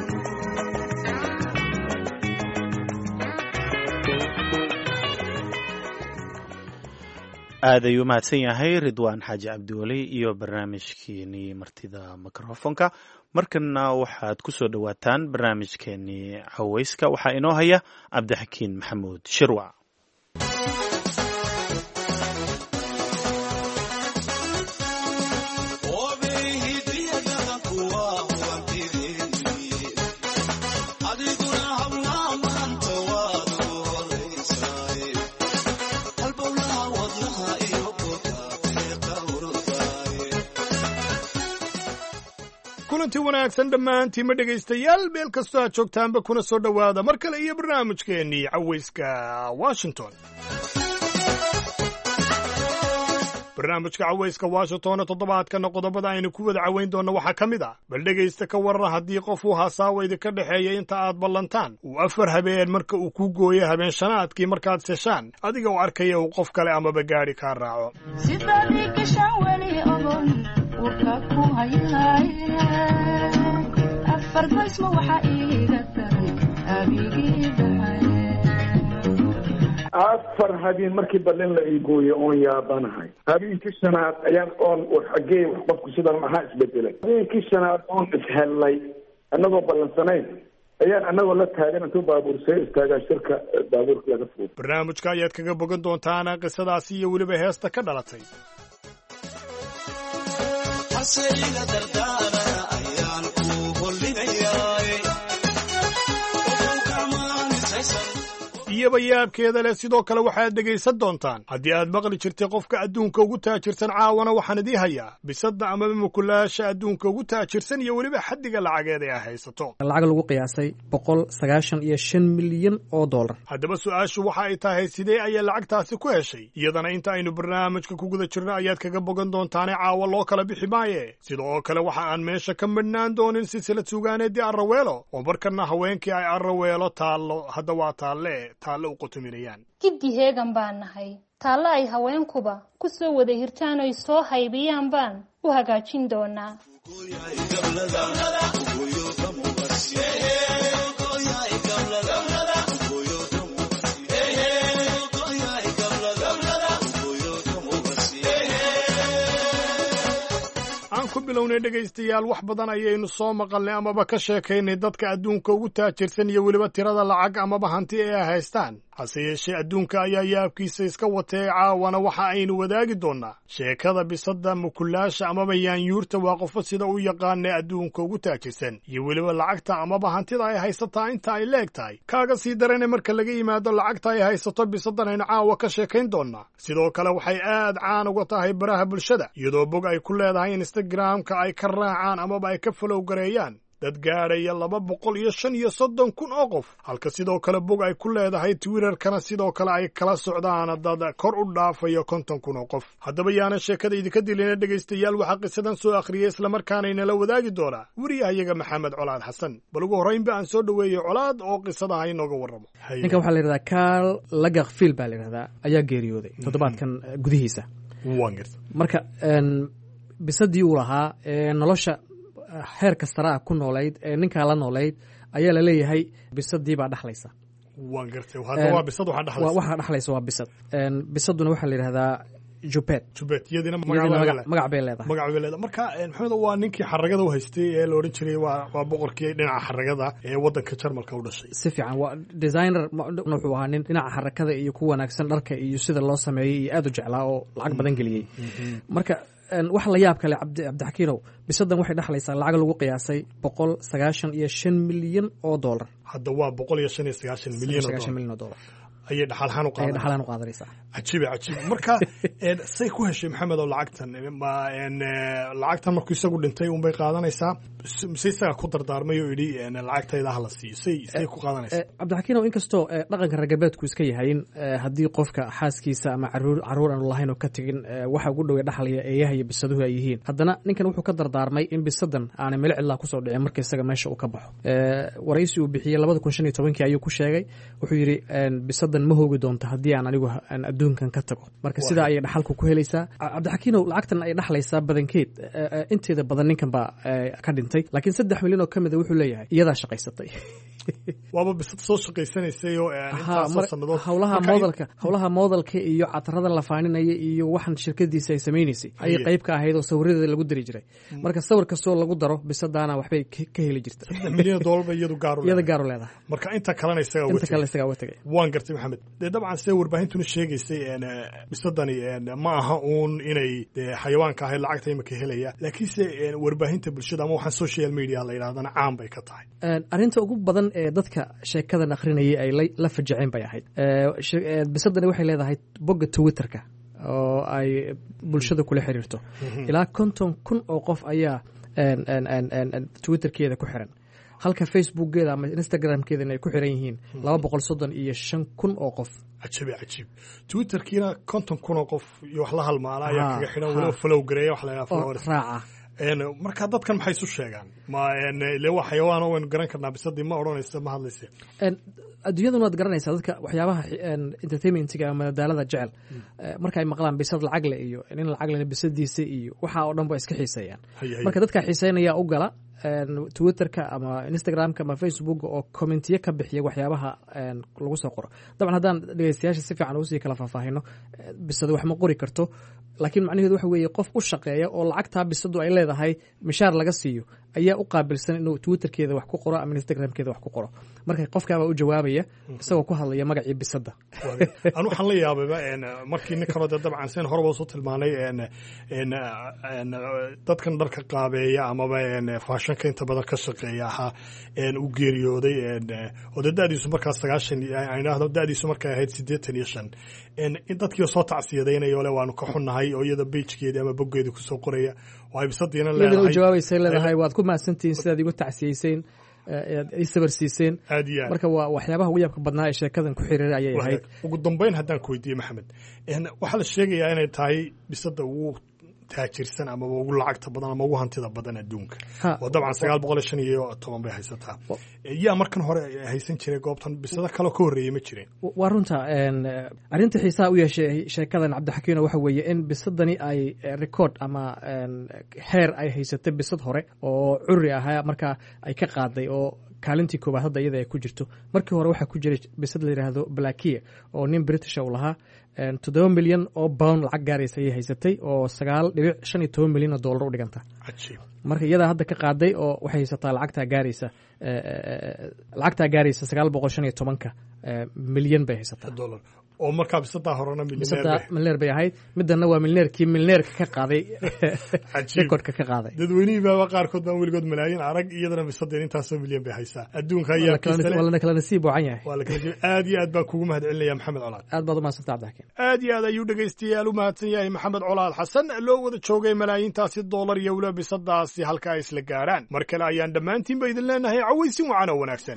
aad ayuu mahadsan yahay ridwaan xaaji cabdiweli iyo barnaamijkeenii martida mikrofonka markana waxaad ku soo dhowaataan barnaamijkeenii caweyska waxaa inoo haya cabdixakiin maxamuud shirwac kulanti wanaagsan dhammaantiinma dhegaystayaal meel kastoo aad joogtaanba kuna soo dhowaada mar kale iyo barnaamijkeennii cawayska washington barnaamijka cawayska washingtonna toddobaadkana qodobada aynu ku wada cawayn doonno waxaa ka mid ah bal dhegaysta ka warran haddii qof uu hasaawa idinka dhexeeya inta aad ballantaan uu afar habeen marka uu ku gooyo habeen shanaadkii markaad seshaan adiga u arkaya uu qof kale amaba gaadhi kaa raaco afar habeen markii balin la iigooyo oon yaabanahay habeenkii shanaad ayaan oon xagee qofku sidan maxaa isbedelay habeenkii shanaad oon ishellay annagoo ballansanayn ayaan annagoo la taagan intuu baabuur see istaagaa shirka baabuurka laga fuudo barnaamijka ayaad kaga bogan doontaana qisadaasi iyo weliba heesta ka dhalatay iyaba yaabkeeda leh sidoo kale waxaad dhegaysan doontaan haddii aad maqli jirtay qofka adduunka ugu taajirsan caawana waxaan idii hayaa bisadda amaba mukulaasha adduunka ugu taajirsan iyo weliba xaddiga lacageed ee ay haysato lacag lagu qiyaasay boqol sagaashan iyo shan milyan oo dollar haddaba su-aashu waxa ay tahay sidee ayaa lacagtaasi ku heshay iyadana inta aynu barnaamijka ku guda jirno ayaad kaga bogan doontaane caawa loo kala bixi maaye sidoo kale waxa aan meesha ka madhnaan doonin silsilad suugaaneedii arraweelo oo markana haweenkii ay arraweelo taallo hadda waa taalle giddi heegan baan nahay taallo ay haweenkuba ku soo wada hirtaan oy soo haybiyaan baan u hagaajin doonaa ku bilownay dhegaystayaal wax badan ayaynu soo maqalnay amaba ka sheekaynay dadka adduunka ugu taajirsan iyo weliba tirada lacag amaba hanti ee ay haystaan hase yeeshee adduunka ayaa yaabkiisa iska watee caawana waxa aynu wadaagi doonnaa sheekada bisadda mukulaasha amaba yaanyuurta waa qofba sida u yaqaanee adduunka ugu taajirsan iyo weliba lacagta amaba hantida ay haysataa inta ay leeg tahay kaaga sii darane marka laga yimaado lacagta ay haysato bisaddan aynu caawa ka sheekayn doonnaa sidoo kale waxay aad caan uga tahay baraha bulshada iyadoo bog ay ku leedahay instagramka ay ka raacaan amaba ay ka falowgareeyaan dad gaadhaya laba boqol iyo shan iyo soddon kun oo qof halka sidoo kale bog ay ku leedahay twitterkana sidoo kale ay kala socdaan dad kor u dhaafayo konton kun oo qof haddaba yaana sheekada idinka dilina dhegaystayaal waxaa qisadan soo akhriyay islamarkaana inala wadaagi doonaa weriyahayaga maxamed colaad xasan bal ugu horraynba aan soo dhoweeyey colaad oo qisadaha inooga warramo ninkan waxaa la yidhahdaa kaal lagakfiil baa la yidhahdaa ayaa geeriyooday toddobaadkan gudihiisa marka bisadii uu lahaa nolosha heer kastaraa ku noolayd ee ninkaa la noolayd ayaa laleeyahay bisadii baa dhaxlaysa waan gartay hadda waa bisad waxa dhaxlaysa waxa dhaxlaysa waa bisad bisaduna waxaa la yidhahdaa jubed jubed iyadina magac bay leedahay magac bay leedahay marka maxamed waa ninkii xaragada u haystay ee la oran jiray waa waa boqorkii dhinaca xaragada ee wadanka Jarmalka u dhashay si fiican waa designer wuxuu ahaa nin dhinaca xarakada iyo ku wanaagsan dharka iyo sida loo sameeyay iyo aad u jeclaa oo lacag badan geliyay marka wax la yaab kale cabdixakiinow bisadan waxay dhaxlaysaa lacag lagu qiyaasay boqol sagaashan iyo shan milyan oo dollar hadda waa boqol iyo shan iyo sagaashan milyan oo dollar ayay dhaxalhaan u qaadanaysaa dhaxalhaan u qaadanaysaa cajiib cajiib marka say ku heshay maxamed oo lacagtan ma lacagtan markuu isagu dhintay un bay qaadanaysaa mise isaga ku dardaarmay oo yidhi lacagtayda hala siiyo say say ku qaadanaysaa cabdixakiinow inkastoo dhaqanka ragabeedku iska yahayn haddii qofka xaaskiisa ama caruur caruur aanu lahayn oo ka tegin waxa ugu dhowey dhaxlaya eeyaha iyo bisaduhu ay yihiin haddana ninkan wuxuu ka dardaarmay in bisadan aanay meel cidlaa kusoo dhicin marka isaga meesha uu ka baxo waraysi uu bixiyey labada kun shan iyo tobankii ayuu ku sheegay wuxuu yidhi bisad ma hoogi doonto haddii aan anigu aan adduunkan ka tago marka sidaa ayay dhaxalku ku helaysaa cabdixakiinow lacagtan ay dhaxlaysaa badankeed inteeda badan ninkan baa ka dhintay laakiin saddex milyan oo ka mida wuxuu leeyahay iyadaa shaqaysatay waaba bisad soo shaqaysanaysay oo intaasoo sannadood howlaha moodalka howlaha moodalka iyo catarada la faaninaya iyo waxan shirkadiisa ay samaynaysay ayay qayb ka ahayd oo sawiradeeda lagu dari jiray marka sawir kastoo lagu daro bisadaana waxbay ka heli jirtay saddex milyan oo dollar iyadu gaar u iyada gaar u leedahay marka inta kalena isaga inta kale isaga uga tagay waan gartay maxamed dee dabcan see warbaahintuna sheegaysay bisadani ma aha uun inay xayawaanka ahayd lacagta imika helaya laakiinse warbaahinta bulshada ama waxaan social media la yidhahdana caan bay ka tahay arrinta ugu badan ee dadka sheekadan akhrinayay ay la fajaceen bay ahayd bisadani waxay leedahay bogga twitterka oo ay bulshada kula xiriirto ilaa konton kun oo qof ayaa twitterkeeda ku xiran halka facebookgeeda ama instagramkeeda ay ku xiran yihiin laba boqol soddon iyo shan kun oo qof. cajiib cajiib twitterkiina konton kun oo qof iyo wax la halmaala ayaa kaga xidhan weliba follow gareeya wax la yidhaha followers raaca. marka dadkan maxay isu sheegaan ma ile waa xayawaan oo waynu garan karnaa bisadii ma odhanaysa ma hadlaysa. adduunyaduna waad garanaysaa dadka waxyaabaha entertainmentiga ama madadaalada jecel marka ay maqlaan bisad lacag le iyo nin lacag lena bisadiisa iyo waxa oo dhan ba iska xiiseeyaan. marka dadka xiiseynaya u gala twitterka ama instagramka ama facebooka oo commentiyo ka bixiya waxyaabaha lagu soo qoro. dabcan haddaan dhegeystayaasha si fiican usii kala faahfaahino bisada wax ma qori karto laakiin macnaheedu waxa weeye qof u shaqeeya oo lacagtaa bisadu ay leedahay mishaar laga siiyo ayaa u qaabilsan inuu twitterkeeda wax ku qoro ama instagramkeeda wax ku qoro. marka qofkaabaa u jawaabaya isagoo ku hadlaya magacii bisada. anu waxaan la yaabayba markii ninkanoo dee dabcan seen horeba usoo tilmaanay dadkan dharka qaabeeya amaba faashanka inta badan ka shaqeeya ahaa u geeriyooday oo dee da-diisu markaa sagaashan idhaahdo da-diisu markay ahayd siddeetan iyo shan in dadkii soo tacsiyadaynaya ole waanu ka xunnahay oo iyada bejkeedii ama boggeedii kusoo qoraya oo ay bisadiina leedahay u jawaabaysay leedahay waad ku mahadsantihiin sidaad igu tacsiyeyseen i sabarsiiseen. marka waa waxyaabaha ugu yaabka badnaa ee sheekadan ku xiriiray ayay ahayd. ugu dambeyn haddaan ku weydiiye maxamed waxaa la sheegayaa inay tahay bisada ugu taajirsan amaba ugu lacagta badan ama ugu hantida badan adduunka oo dabcan sagaal boqol iyo shan iyo toban bay haysataa. yaa markan hore haysan jiray goobtan bisado kaloo ka horreeyey ma jireen. waa runta arrinta xiisaha u yeeshay sheekadan cabdixakiino waxa weeye in bisadani ay record ama xeer ay haysatay bisad hore oo curri ahaa markaa ay ka qaaday oo kaalintii koobaad hadda iyada ay ku jirto. markii hore waxaa ku jiray bisad la yidhaahdo blakia oo nin british u lahaa toddoba milyan oo pound lacag gaaraysa ayay haysatay oo sagaal dhibic shan iyo toban milyan oo dollar u dhiganta. marka iyadaa hadda ka qaaday oo waxay haysataa lacagtaa gaaraysa lacagtaa gaaraysa sagaal boqol shan iyo tobanka milyan bay haysataa oo markaa bisadaa horena milneer bay ahayd midana waa milneerkii milneerka ka qaaday recordka ka qaaday. dadweynihii baaba qaarkood baan weligood malaayiin arag iyadana bisadeen intaasoo milyan bay haysaa adduunka ayaa lana kala nasiib wacan yahay. aad iyo aad baan kugu mahad celinaya maxamed colaad. aad baad umahadsanta cabdixakiin. aad iyo aad ayuu dhegaystayaal u mahadsan yahay maxamed colaad xasan loo wada joogay malaayiintaasi dollar iyo weliba bisadaasi halka ay isla gaaraan. mar kale ayaan dhammaantiinba idin leenahay cawaysin wacan oo wanaagsan.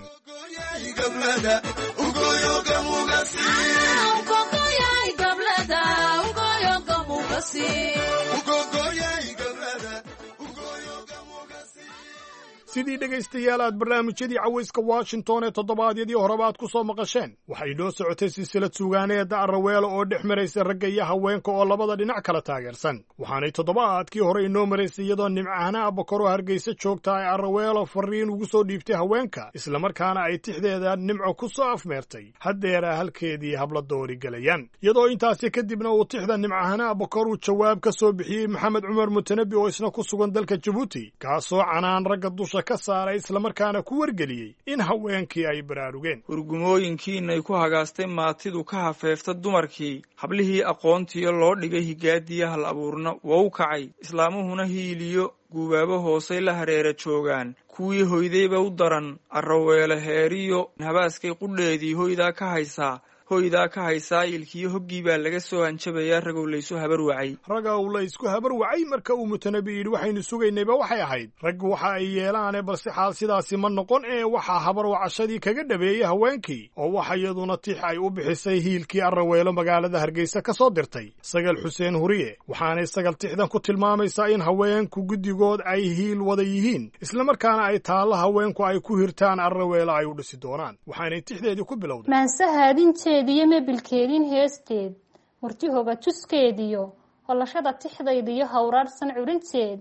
sidii dhegaystayaal aad barnaamijyadii cawayska washington ee toddobaadyadii horeba aad ku soo maqasheen waxay noo socotay silsilad suugaaneeda arraweelo oo dhex maraysa ragga iyo haweenka oo labada dhinac kala taageersan. waxaanay toddobaadkii hore inoo maraysay iyadoo nimcahana abakoro hargeysa joogta ay arraweelo fariin ugu soo dhiibtay haweenka islamarkaana ay tixdeeda nimco ku soo afmeertay haddeera halkeedii habla doori galayaan. iyadoo intaasi kadibna uu tixda nimcahana abakor uu jawaab ka soo bixiyey maxamed cumar mutanabi oo isna ku sugan dalka jabuuti kaasoo canaan ragga dusha ka saaray islamarkaana ku wargeliyey in haweenkii ay baraarugeen. hurgumooyinkiinay ku hagaastay maatidu ka hafeefta dumarkii hablihii aqoontiyo loo dhigay higaadiya hal abuurna wou kacay islaamuhuna hiiliyo guubaabo hoosay la hareera joogaan kuwii hoydayba u daran arraweele heeriyo habaaskay qudheedii hoydaa ka haysaa hoydaa ka haysaa ilkiyo hoggii baa laga soo hanjabayaa ragow laysu habar wacay. ragow laysku habar wacay marka uu mutanabi yidhi waxaynu sugaynayba waxay ahayd raggu waxa ay yeelaane balse xaal sidaasi ma noqon ee waxaa habar wacashadii kaga dhabeeyey haweenkii oo waxa iyaduna tix ay u bixisay hiilkii arraweelo magaalada hargeysa ka soo dirtay sagal xuseen huriye waxaanay sagal tixdan ku tilmaamaysaa in haweenku guddigood ay hiil wada yihiin islamarkaana ay taallo haweenku ay ku hirtaan arraweelo ay u dhisi doonaan. waxaanay tixdeedii ku bilowday iyo mebilkeedin heesteed murtihoga tuskeediyo hollashada tixdaydiyo hawraarsan curinteed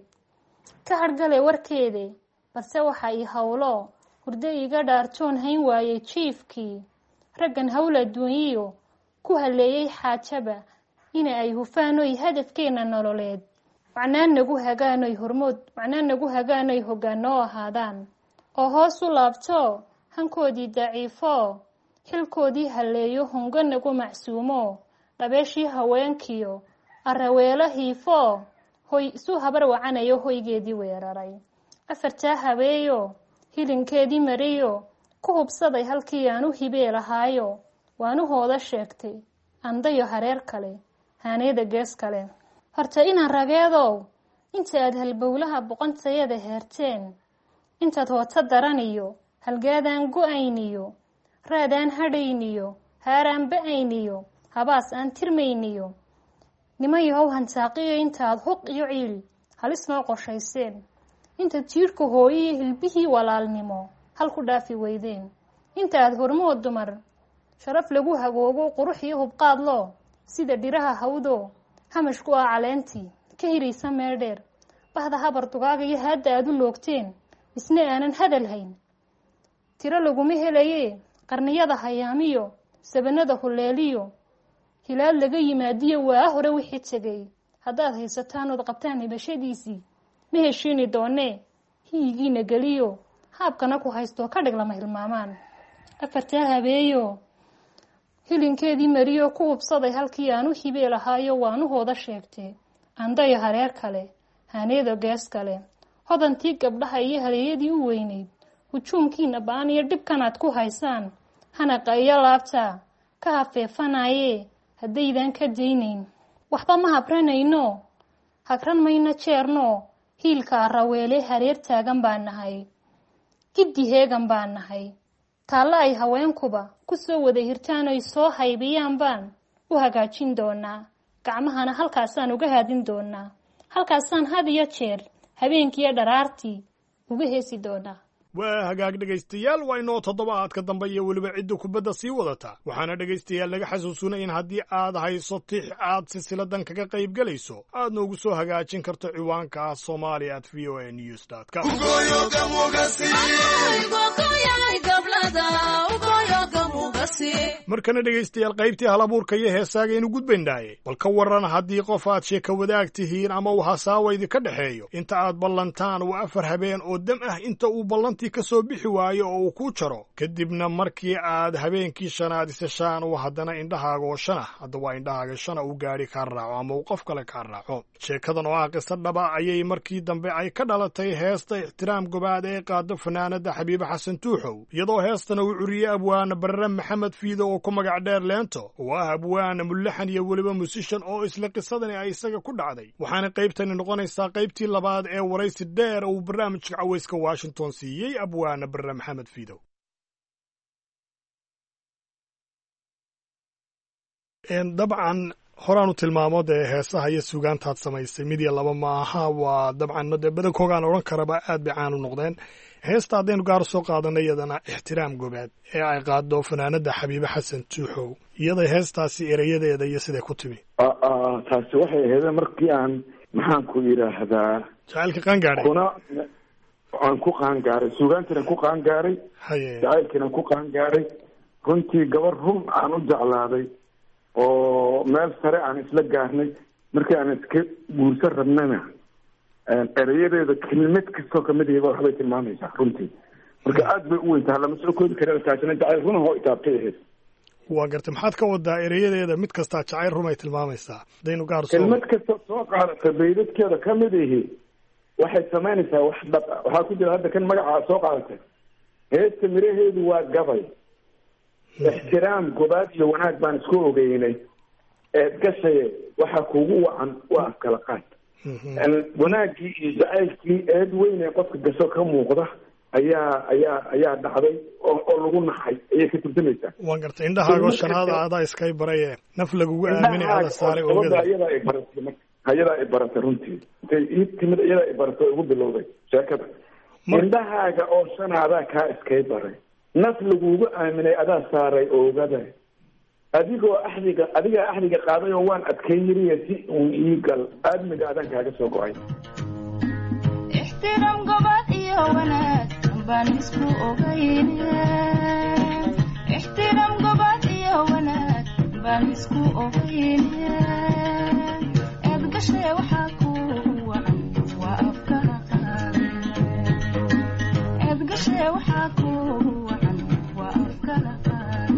ka hargale warkeede balse waxa ii hawlo hurdo iiga dhaartoon hayn waayey jiifkii raggan hawl adduunyiyo ku haleeyey xaajaba ina ay hufaanoy hadafkeenna nololeed macnaa nagu hagaanoy hormood macnaa nagu hagaanoy hoggaanoo ahaadaan oo hoos u laabto hankoodii daciifo xilkoodii halleeyo hungo nagu macsuumo dhabeeshii haweenkiyo arraweelo hiifo hoy isu habar wacanayo hoygeedii weeraray afartaa habeeyo hilinkeedii mariyo ku hubsaday halkii aan u hibee lahaayo waanu hooda sheegtay andayo hareer kale haaneeda gees kale horta inaan rageedow inta aad halbowlaha boqontayada heerteen intaad hoota daraniyo halgaadaan go-ayniyo raadaan hadhayniyo haaraan ba-ayniyo habaas aan tirmayniyo nimayahow hantaaqiyo intaad huq iyo ciil halis noo qorshayseen intaad jiirhka hooyo iyo hilbihii walaalnimo hal ku dhaafi weydeen inta aad hormood dumar sharaf lagu hagoogo qurux iyo hubqaad loo sida dhiraha hawdo hamashku ah caleentii ka hiraysa meel dheer bahda habar dugaaga iyo haadda aad u loogteen isna aanan hadal hayn tiro laguma helaye qarniyada hayaamiyo sabanada huleeliyo hilaad laga yimaadiyo waa hore wixii tegay haddaad haysataan ood qabtaan hibashadiisii ma heshiini doonee hiyigiina geliyo haabkana ku haysto ka dhig lama hilmaamaan afartaa habeeyo hilinkeedii mariyo ku hubsaday halkii aan u hibee lahaayo waanahooda sheegtee andayo hareer kale haaneedo gees kale hodantii gabdhaha iyo haleeyadii u weynayd hujuumkiina baan iyo dhibkanaad ku haysaan hanaqa iyo laabta ka hafeefanayee haddaydan ka daynayn waxba ma habranayno hagran mayno jeerno hiilkaa raweele hareer taagan baan nahay giddi heegan baan nahay taalla ay haweenkuba ku soo wada hirtaan oy soo haybiyaan baan u hagaajin doonaa gacmahana halkaasaan uga haadin doonaa halkaasaan had iyo jeer habeenkiiyo dharaartii uga heesi doonaa waa hagaag dhegaystayaal waa inoo toddobaadka dambe iyo weliba cidda kubadda sii wadata waxaana dhegaystayaal laga xasuusunay in haddii aad hayso tix aad silsiladan kaga qayb gelayso aad noogu soo hagaajin karto ciwaanka ah somali at v o a news dot com markana dhegaystayaal qaybtii halabuurka iyo heesaagaynu gudbaynaaye bal ka waran haddii qof aad sheeka wadaag tihiin ama uu hasaawaydi ka dhexeeyo inta aad ballantaan waa afar habeen oo dam ah inta uu ballantii ka soo bixi waayo oo uu ku jaro kadibna markii aad habeenkii shanaad iseshaan uu haddana indhahaaga oo shan ah hadda waa indhahaaga shana uu gaadhi kaa raaco ama uu qof kale kaa raaco sheekadan oo ah qiso dhaba ayay markii dambe ay ka dhalatay heesta ixtiraam gobaad ee qaado fanaanada xabiibe xasan tuuxow iyadoo heestana uu curiyey abwaana barre maxamed fiido oo ku magac dheer leento oo ah abwaana mulaxan iyo weliba musishan oo isla qisadani ay isaga ku dhacday waxaana qaybtani noqonaysaa qaybtii labaad ee waraysi dheer uu barnaamijka cawayska washington siiyey abwaana barre maxamed fiidow dabcan horaanu tilmaamo dee heesaha iyo sugaantaad samaysay mid iyo laba maaha waa dabcan dee badankoogaan odhan karaba aad bay caan u noqdeen heesta haddaynu gaar soo qaadanay iyadana ixtiraam gobaad ee ay qaado fanaanada xabiibe xasan tuuxow iyada heestaasi erayadeeda iyo siday ku timi taasi waxay ahayd markii aan maxaan ku yidhaahdaa jacaylka qaangaaray kuna aan ku qaangaaray sugaantiina ku qaangaaray jacaylkiina ku qaangaaray runtii gabar run aan u jeclaaday oo meel sare aan isla gaarnay markii aan iska guursan rabnana erayadeeda kelmad kastoo kamid iyaga waxbay tilmaamaysaa runtii marka aad bay u weyntaha lama soo koodi kara taasina jacayl runahoo itaabtay ahayd waa gartay maxaad ka wadaa erayadeeda mid kastaa jacayl run ay tilmaamaysaa hadaynu gaar soo kelmad kasta soo qaadatay baydadkeeda kamid ihi waxay samaynaysaa wax dhab ah waxaa ku jira hadda kan magacaa soo qaadatay heesta miraheedu waa gabay ixtiraam gobaad iyo wanaag baan isku ogeynay eed gashaye waxaa kugu wacan waa afkala qaad wanaaggii iyo jacaylkii eed weynee qofka gasho ka muuqda ayaa ayaa ayaa dhacday oo oo lagu naxay ayay ka turjumaysaa waan gartay indhahaago shanaada adaa iskay baraye naf lagugu aaminay ada saaray oogada ayadaa ay baratay marka ayadaa ay baratay runtii intay ii timid ayadaa ay baratay ugu bilowday sheekada indhahaaga oo shanaadaa kaa iskay baray naf lagugu aaminay adaa saaray oogada adigoo axdiga adigaa axdiga qaaday oo waan adkayn yiriya si uun ii gal aadmiga adaan kaaga soo go-ay ixtiraam gobad iyo wanaag baan isku ogayne ixtiraam gobad iyo wanaag baan isku ogayne eed gashay waxaa ku wacan waa afkala qaade eed gashay waxaa ku wacan waa afkala qaade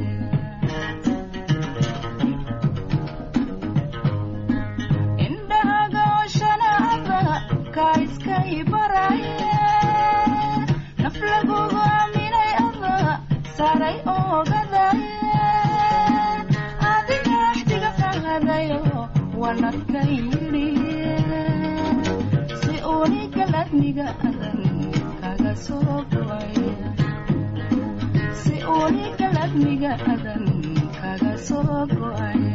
indhahaaga shanaaba kaa iskay baraye naf lagugu aaminay ada saaray oogadaye adiga axdiga qaadayo wanadka yidhiye si galadniga adan kaga soo go'aya si uuni galadniga adan kaga soo go'aya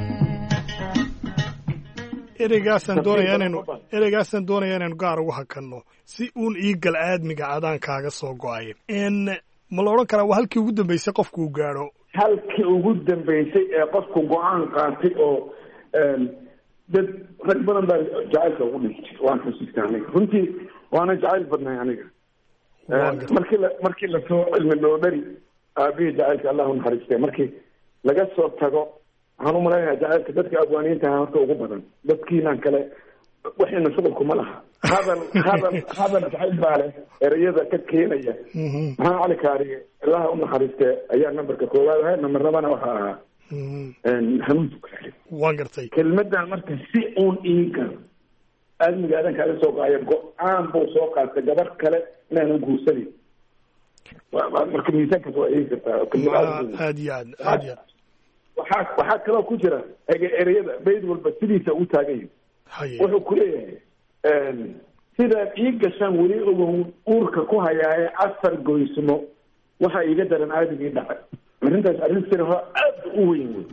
ereygaasaan doonaya inaynu ereygaasaan doonaya inaynu gaar ugu hakanno si uun iigal aadmiga adaan kaaga soo go'ay n ma la odhan karaa waa halkii ugu dambeysay qofku uu gaadho halkii ugu dambeysay ee qofku go-aan qaatay oo dad rag badan baa jacaylka ugu dhintay waan xusuustaa aniga runtii waana jacayl badnay aniga markii la markii lasoo cilmi dhoodhari aabihii jacaylka allah u naxariistay markii laga soo tago waxaan u malaynayaa jacaylka dadka afgaaniyiinta ahaa horta ugu badan dadkiinan kale waxayna shuqulkuma laha hadal hadal hadal jacayl baa leh ereyada ka keenaya maxaa cali kaariye ilaha u naxariistee ayaa nambarka koowaad ahay nambar labana waxaa ahaa hanuunka kale waan gartay kelmadan marka si uun iigal aadmiga aadan kaaga soo go-aya go-aan buu soo qaatay gabar kale inaanan guursanin marka miisaankaas waa eegi kartaa aad iyo aad aad iyo aad waxaa waxaa kaloo ku jira ege ereyada bayd walba sidiisa ugu taagan yahay wuxuu ku leeyahay sidaad ii gashaan weli ogow uurka ku hayaaye afar goysmo waxaa iiga daran aadigii dhacay arrintaas arrin sir hoo aad u weyn wey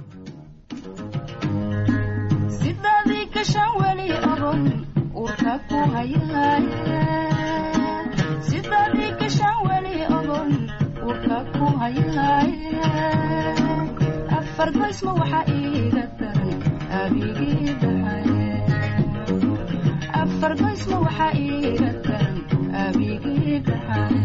sidaad ii gashaan weli ogow uurka ku hayaaye sidaad ii gashaan weli ogow uurka ku hayaaye afar goysmo waxaa iiga daran abigii dhaxaye afar goysmo waxaa iiga daran abigii dhaxaye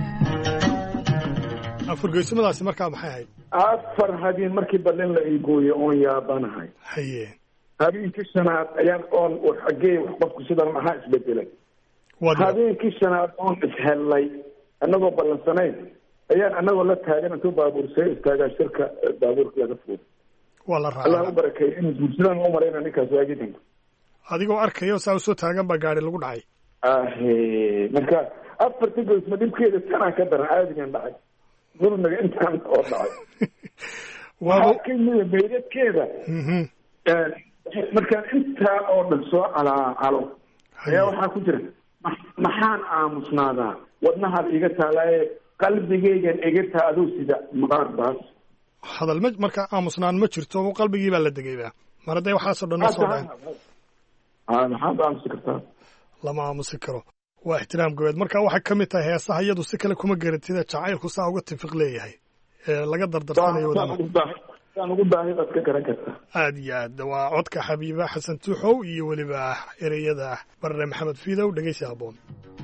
afar goysmadaasi markaa maxay ahayd afar habeen markii balin la ii gooyay oon yaabanahay haye habeenkii shanaad ayaan oon xagee wax qofku sidan maxaa isbedelay habeenkii shanaad oon ishellay annagoo ballansanayn ayaan anagoo la taagan intuu baabuursay istaagaa shirka baabuurka laga fuuday waa la raacay allah u barakeeyo in guursadaan u marayna ninkaas waagidanka adigoo arkayo saa usoo taagan baa gaari lagu dhacay ahe marka afartii goysma dhibkeeda tanaa ka daran aadigan dhacay gurnaga intaan oo dhacay waxaa kamida baydadkeeda markaan intaa oo dhan soo calaacalo ayaa waxaa ku jira maxaan aamusnaadaa wadnahaad iga taalaaye qalbigeygan iga taado sida maqaar baas hadal ma marka aamusnaan ma jirto qalbigii baa la degayba mar hadday waxaasoo dhan soo dhaceen maxaad aamusi kartaa lama aamusi karo waa ixtiraam gobeed marka waxay ka mid tahay heesaha iyadu si kale kuma garantida jacaylku saa uga tifiq leeyahay ee laga dardarsanayo wadana ugu baahi baad ka garan kartaa aad iyo aad waa codka xabiiba xasan tuuxow iyo weliba ereyada barre maxamed fiidow dhegeysi haboon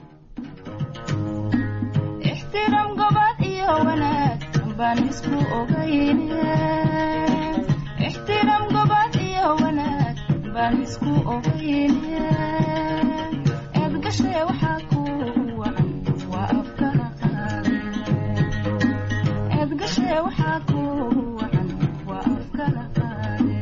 ixtiraam gobad iyo wanaag baan isku ogayne ixtiraam gobad iyo wanaag baan isku ogayne eed gashay waxaa ku wacan waa afka qaade eed gashay waxaa ku wacan waa afka qaade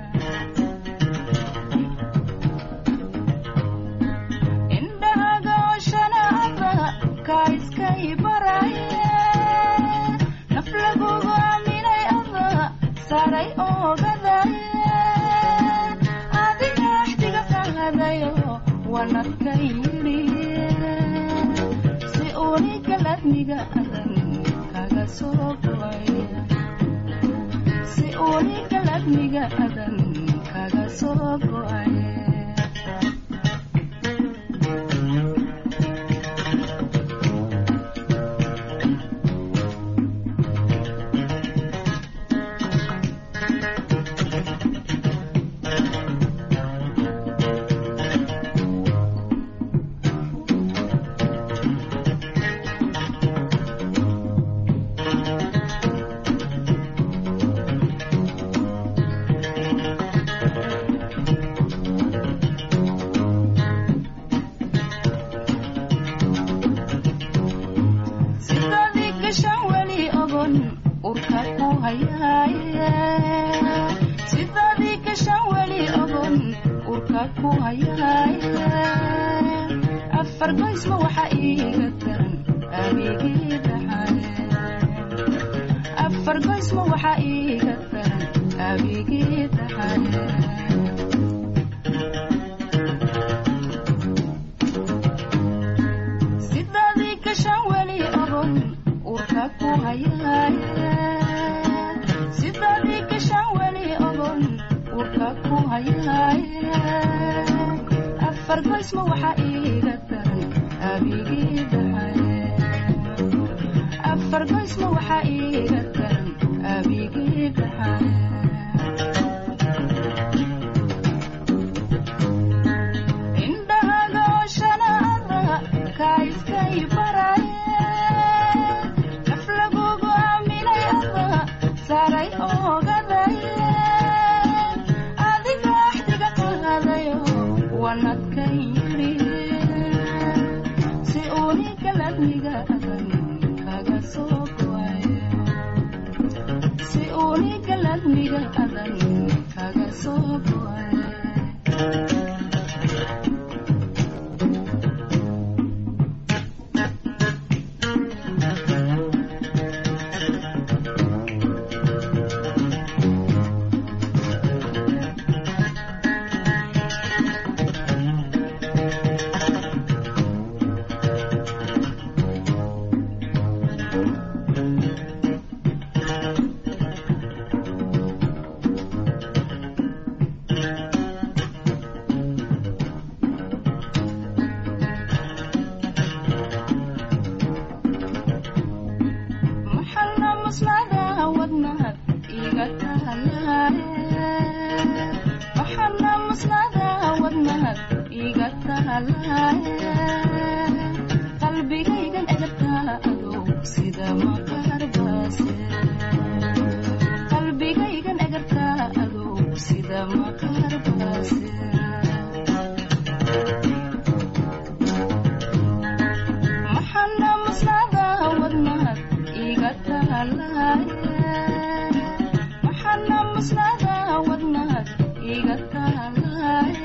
indhahaga oshana aba ka iskay baraye naf lagugu aaminay aba saaray ogadaye adiga axdiga qaadayo wanadka yidhiye si uuni galadniga adan kaga soo go'aya si uuni galadniga adan kaga soo go'aya afar goysma waxaa iiga daran abigii dhaxaye afar goysma waxaa iiga daran abigii dhaxaye indhahaga oo shanaada kaa iskay baraye naf lagugu aaminay ada saaray oogadaye adiga axdiga qaadayo wanadkan yidhi si uuni galadniga adan kaga soo go'aye si uuni galadniga adan kaga soo go'aye qalbigaygan egartaa adow sida maqarbaase qalbigaygan egartaa adow sida maqarbaase maxana masnada wadnahad iga tahalaaye maxana masnada wadnahad iga tahalaaye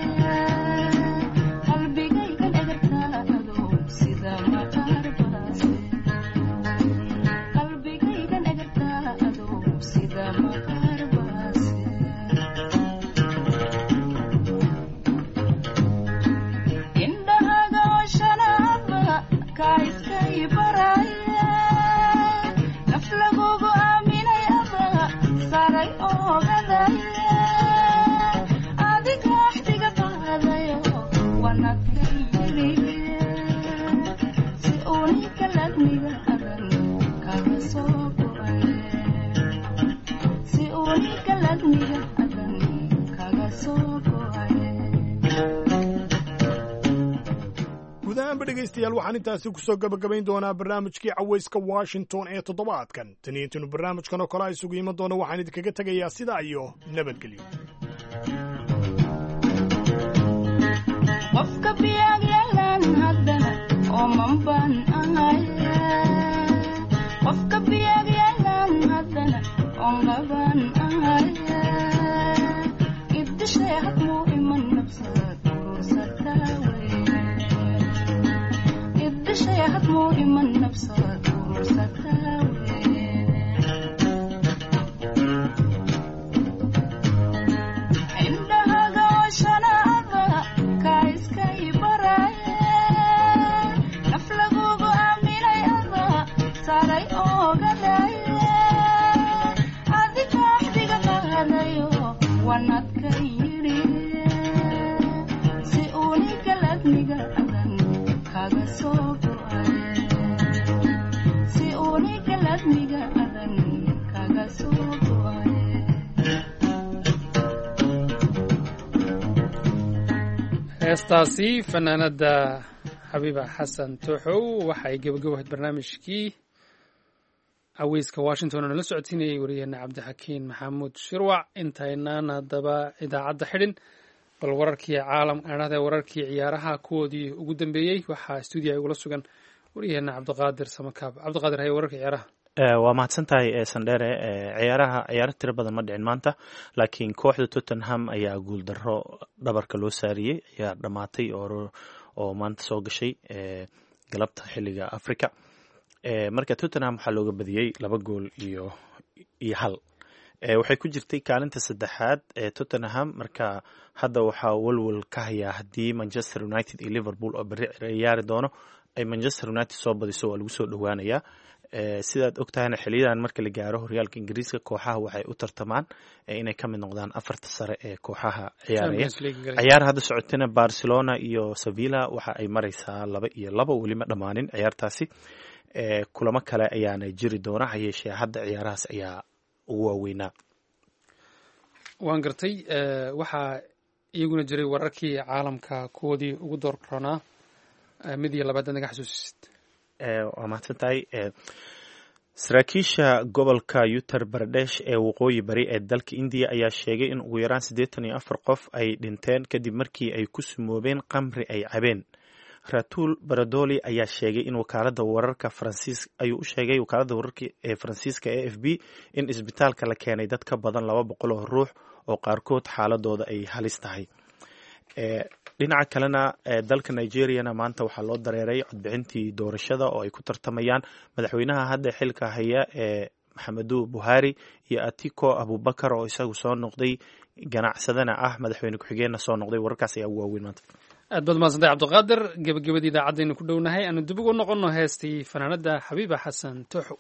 dhegeystayaal waxaan intaasi kusoo gabagabayn doonaa barnaamijkii cawayska washington ee toddobaadkan tani intaynu barnaamijkan oo kale a isugu iman doono waxaan idinkaga tegayaa sidaa iyo nabadgelyo qofka biyagyalan haddana ooman baan ahay qofka biyagyalan haddana oonqabaan ahay iddishay hadmuu iman nafsad urursataa hadmuu iman nafsad urursataa indhahaga oo shanaada kaa iskay baraye naf lagugu aaminay ada saaray oogadaye adiga axdiga qaadayo wanadkan yidhi si uuni galadniga adan kaga soo heestaasi fanaanada xabiiba xasan tooxow waxay gebagabahayd barnaamijkii caweyska washington oo nala socodsiinayay wariyaheena cabdixakiin maxamuud shirwac intaynaan haddaba idaacadda xidhin bal wararkii caalam adhahde wararkii ciyaaraha kuwoodii ugu dambeeyey waxaa stuudiya igula sugan waryaheena cabdiqaadir samakaab cabdiqaadir haye wararka ciyaaraha waa mahadsan tahay sandhere ciyaaraha ciyaaro tiro badan ma dhicin maanta laakiin kooxda tottenham ayaa guuldaro dhabarka loo saariyey ayaa dhammaatay oo maanta soo gashay galabta xilliga africa marka tottenham waxaa looga badiyey laba gool iyo iyo hal waxay ku jirtay kaalinta saddexaad ee tottenham marka hadda waxaa walwal ka hayaa haddii manchester united iyo liverpool oo berri ciyaari doono ay manchester united soo badiso waa lagu soo dhowaanayaa sidaad ogtahayna xiliyadan marka la gaaro horyaalka ingiriiska kooxaha waxay u tartamaan inay ka mid noqdaan afarta sare ee kooxaha ciyaaraya ciyaar hadda socotana barcelona iyo sevilla waxa ay maraysaa laba iyo laba weli ma dhammaanin ciyaartaasi kulamo kale ayaana jiri doona ha yeeshee hadda ciyaarahaas ayaa ugu waaweynaa waan gartay waxaa iyaguna jiray wararkii caalamka kuwoodii ugu doorkaroonaa mid iyo labaad naga xasuusisid waa mahadsan tahay saraakiisha gobolka uttar pradesh ee waqooyi bari ee dalka indiya ayaa sheegay in ugu yaraan siddeetan iyo afar qof ay dhinteen kadib markii ay ku sumoobeen qamri ay cabeen ratul baradoli ayaa sheegay in wakaalada wararka faransiis ayuu u sheegay wakaalada wararka ee faransiiska e f b in isbitaalka la keenay dad ka badan laba boqol oo ruux oo qaarkood xaaladooda ay halis tahay dhinaca kalena dalka nigeriana maanta waxaa loo dareeray codbixintii doorashada oo ay ku tartamayaan madaxweynaha hadda xilka haya ee maxamedu buhari iyo atiko abubakar oo isagu soo noqday ganacsadana ah madaxweyne ku-xigeenna soo noqday wararkaas ayaa ugu waaweyn maanta aad baad mahadsantay cabdiqaadir gebagabadii idaacadaynu ku dhownahay aanu dib ugu noqono heestii fanaanada xabiiba xasan tooxow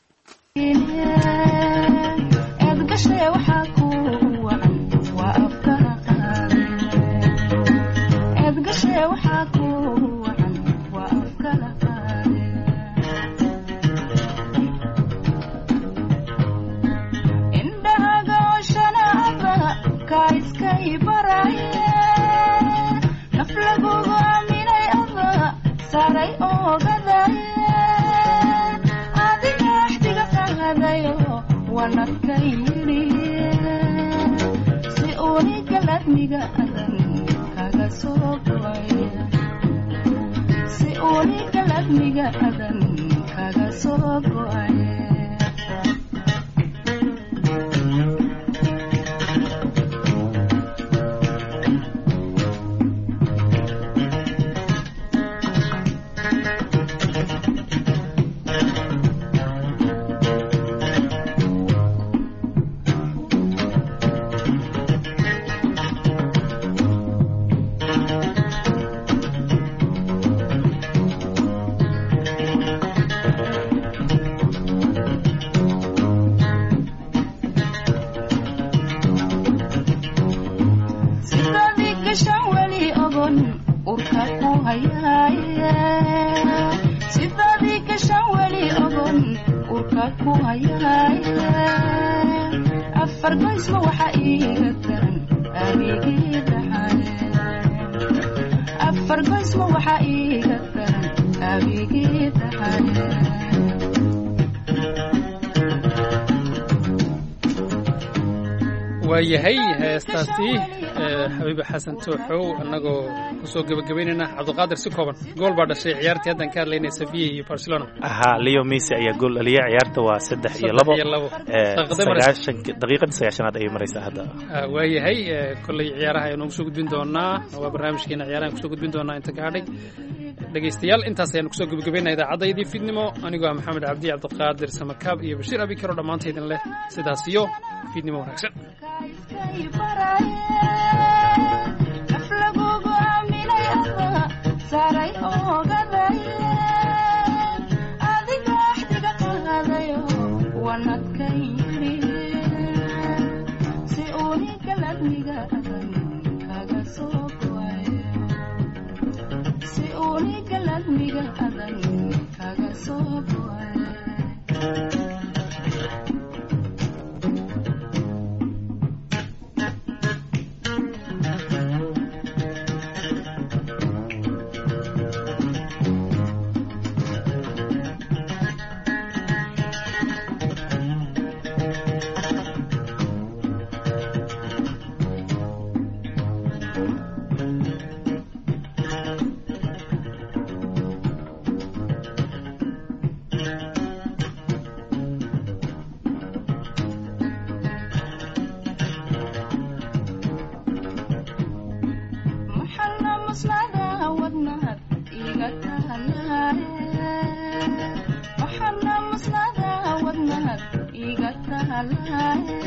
waayahay heestaasi xabiiba xasan tooxow annagoo kusoo gebagabaynayna cabdiqaadir si kooban gool baa dhashay ciyaartii haddan ka hadlaynay sevilla iyo barcelona ahaa leo messi ayaa gool dhaliyay ciyaarta waa saddex iyo labo daqiiqadii sagaashanaad ayay maraysaa hadda waayahay kolley ciyaaraha ayaan ugu soo gudbin doonaa waa barnaamijkeena ciyaarahan kusoo gudbin doonaa inta ka hadhay dhegaystayaal intaas ayaanu kusoo gebagabaynaa idaacaddaydii fiidnimo anigoo ah maxamed cabdi cabdiqaadir samakaab iyo bashiir abikaro dhammaantaydin leh sidaas iyo fiidnimo wanaagsan iga tahalay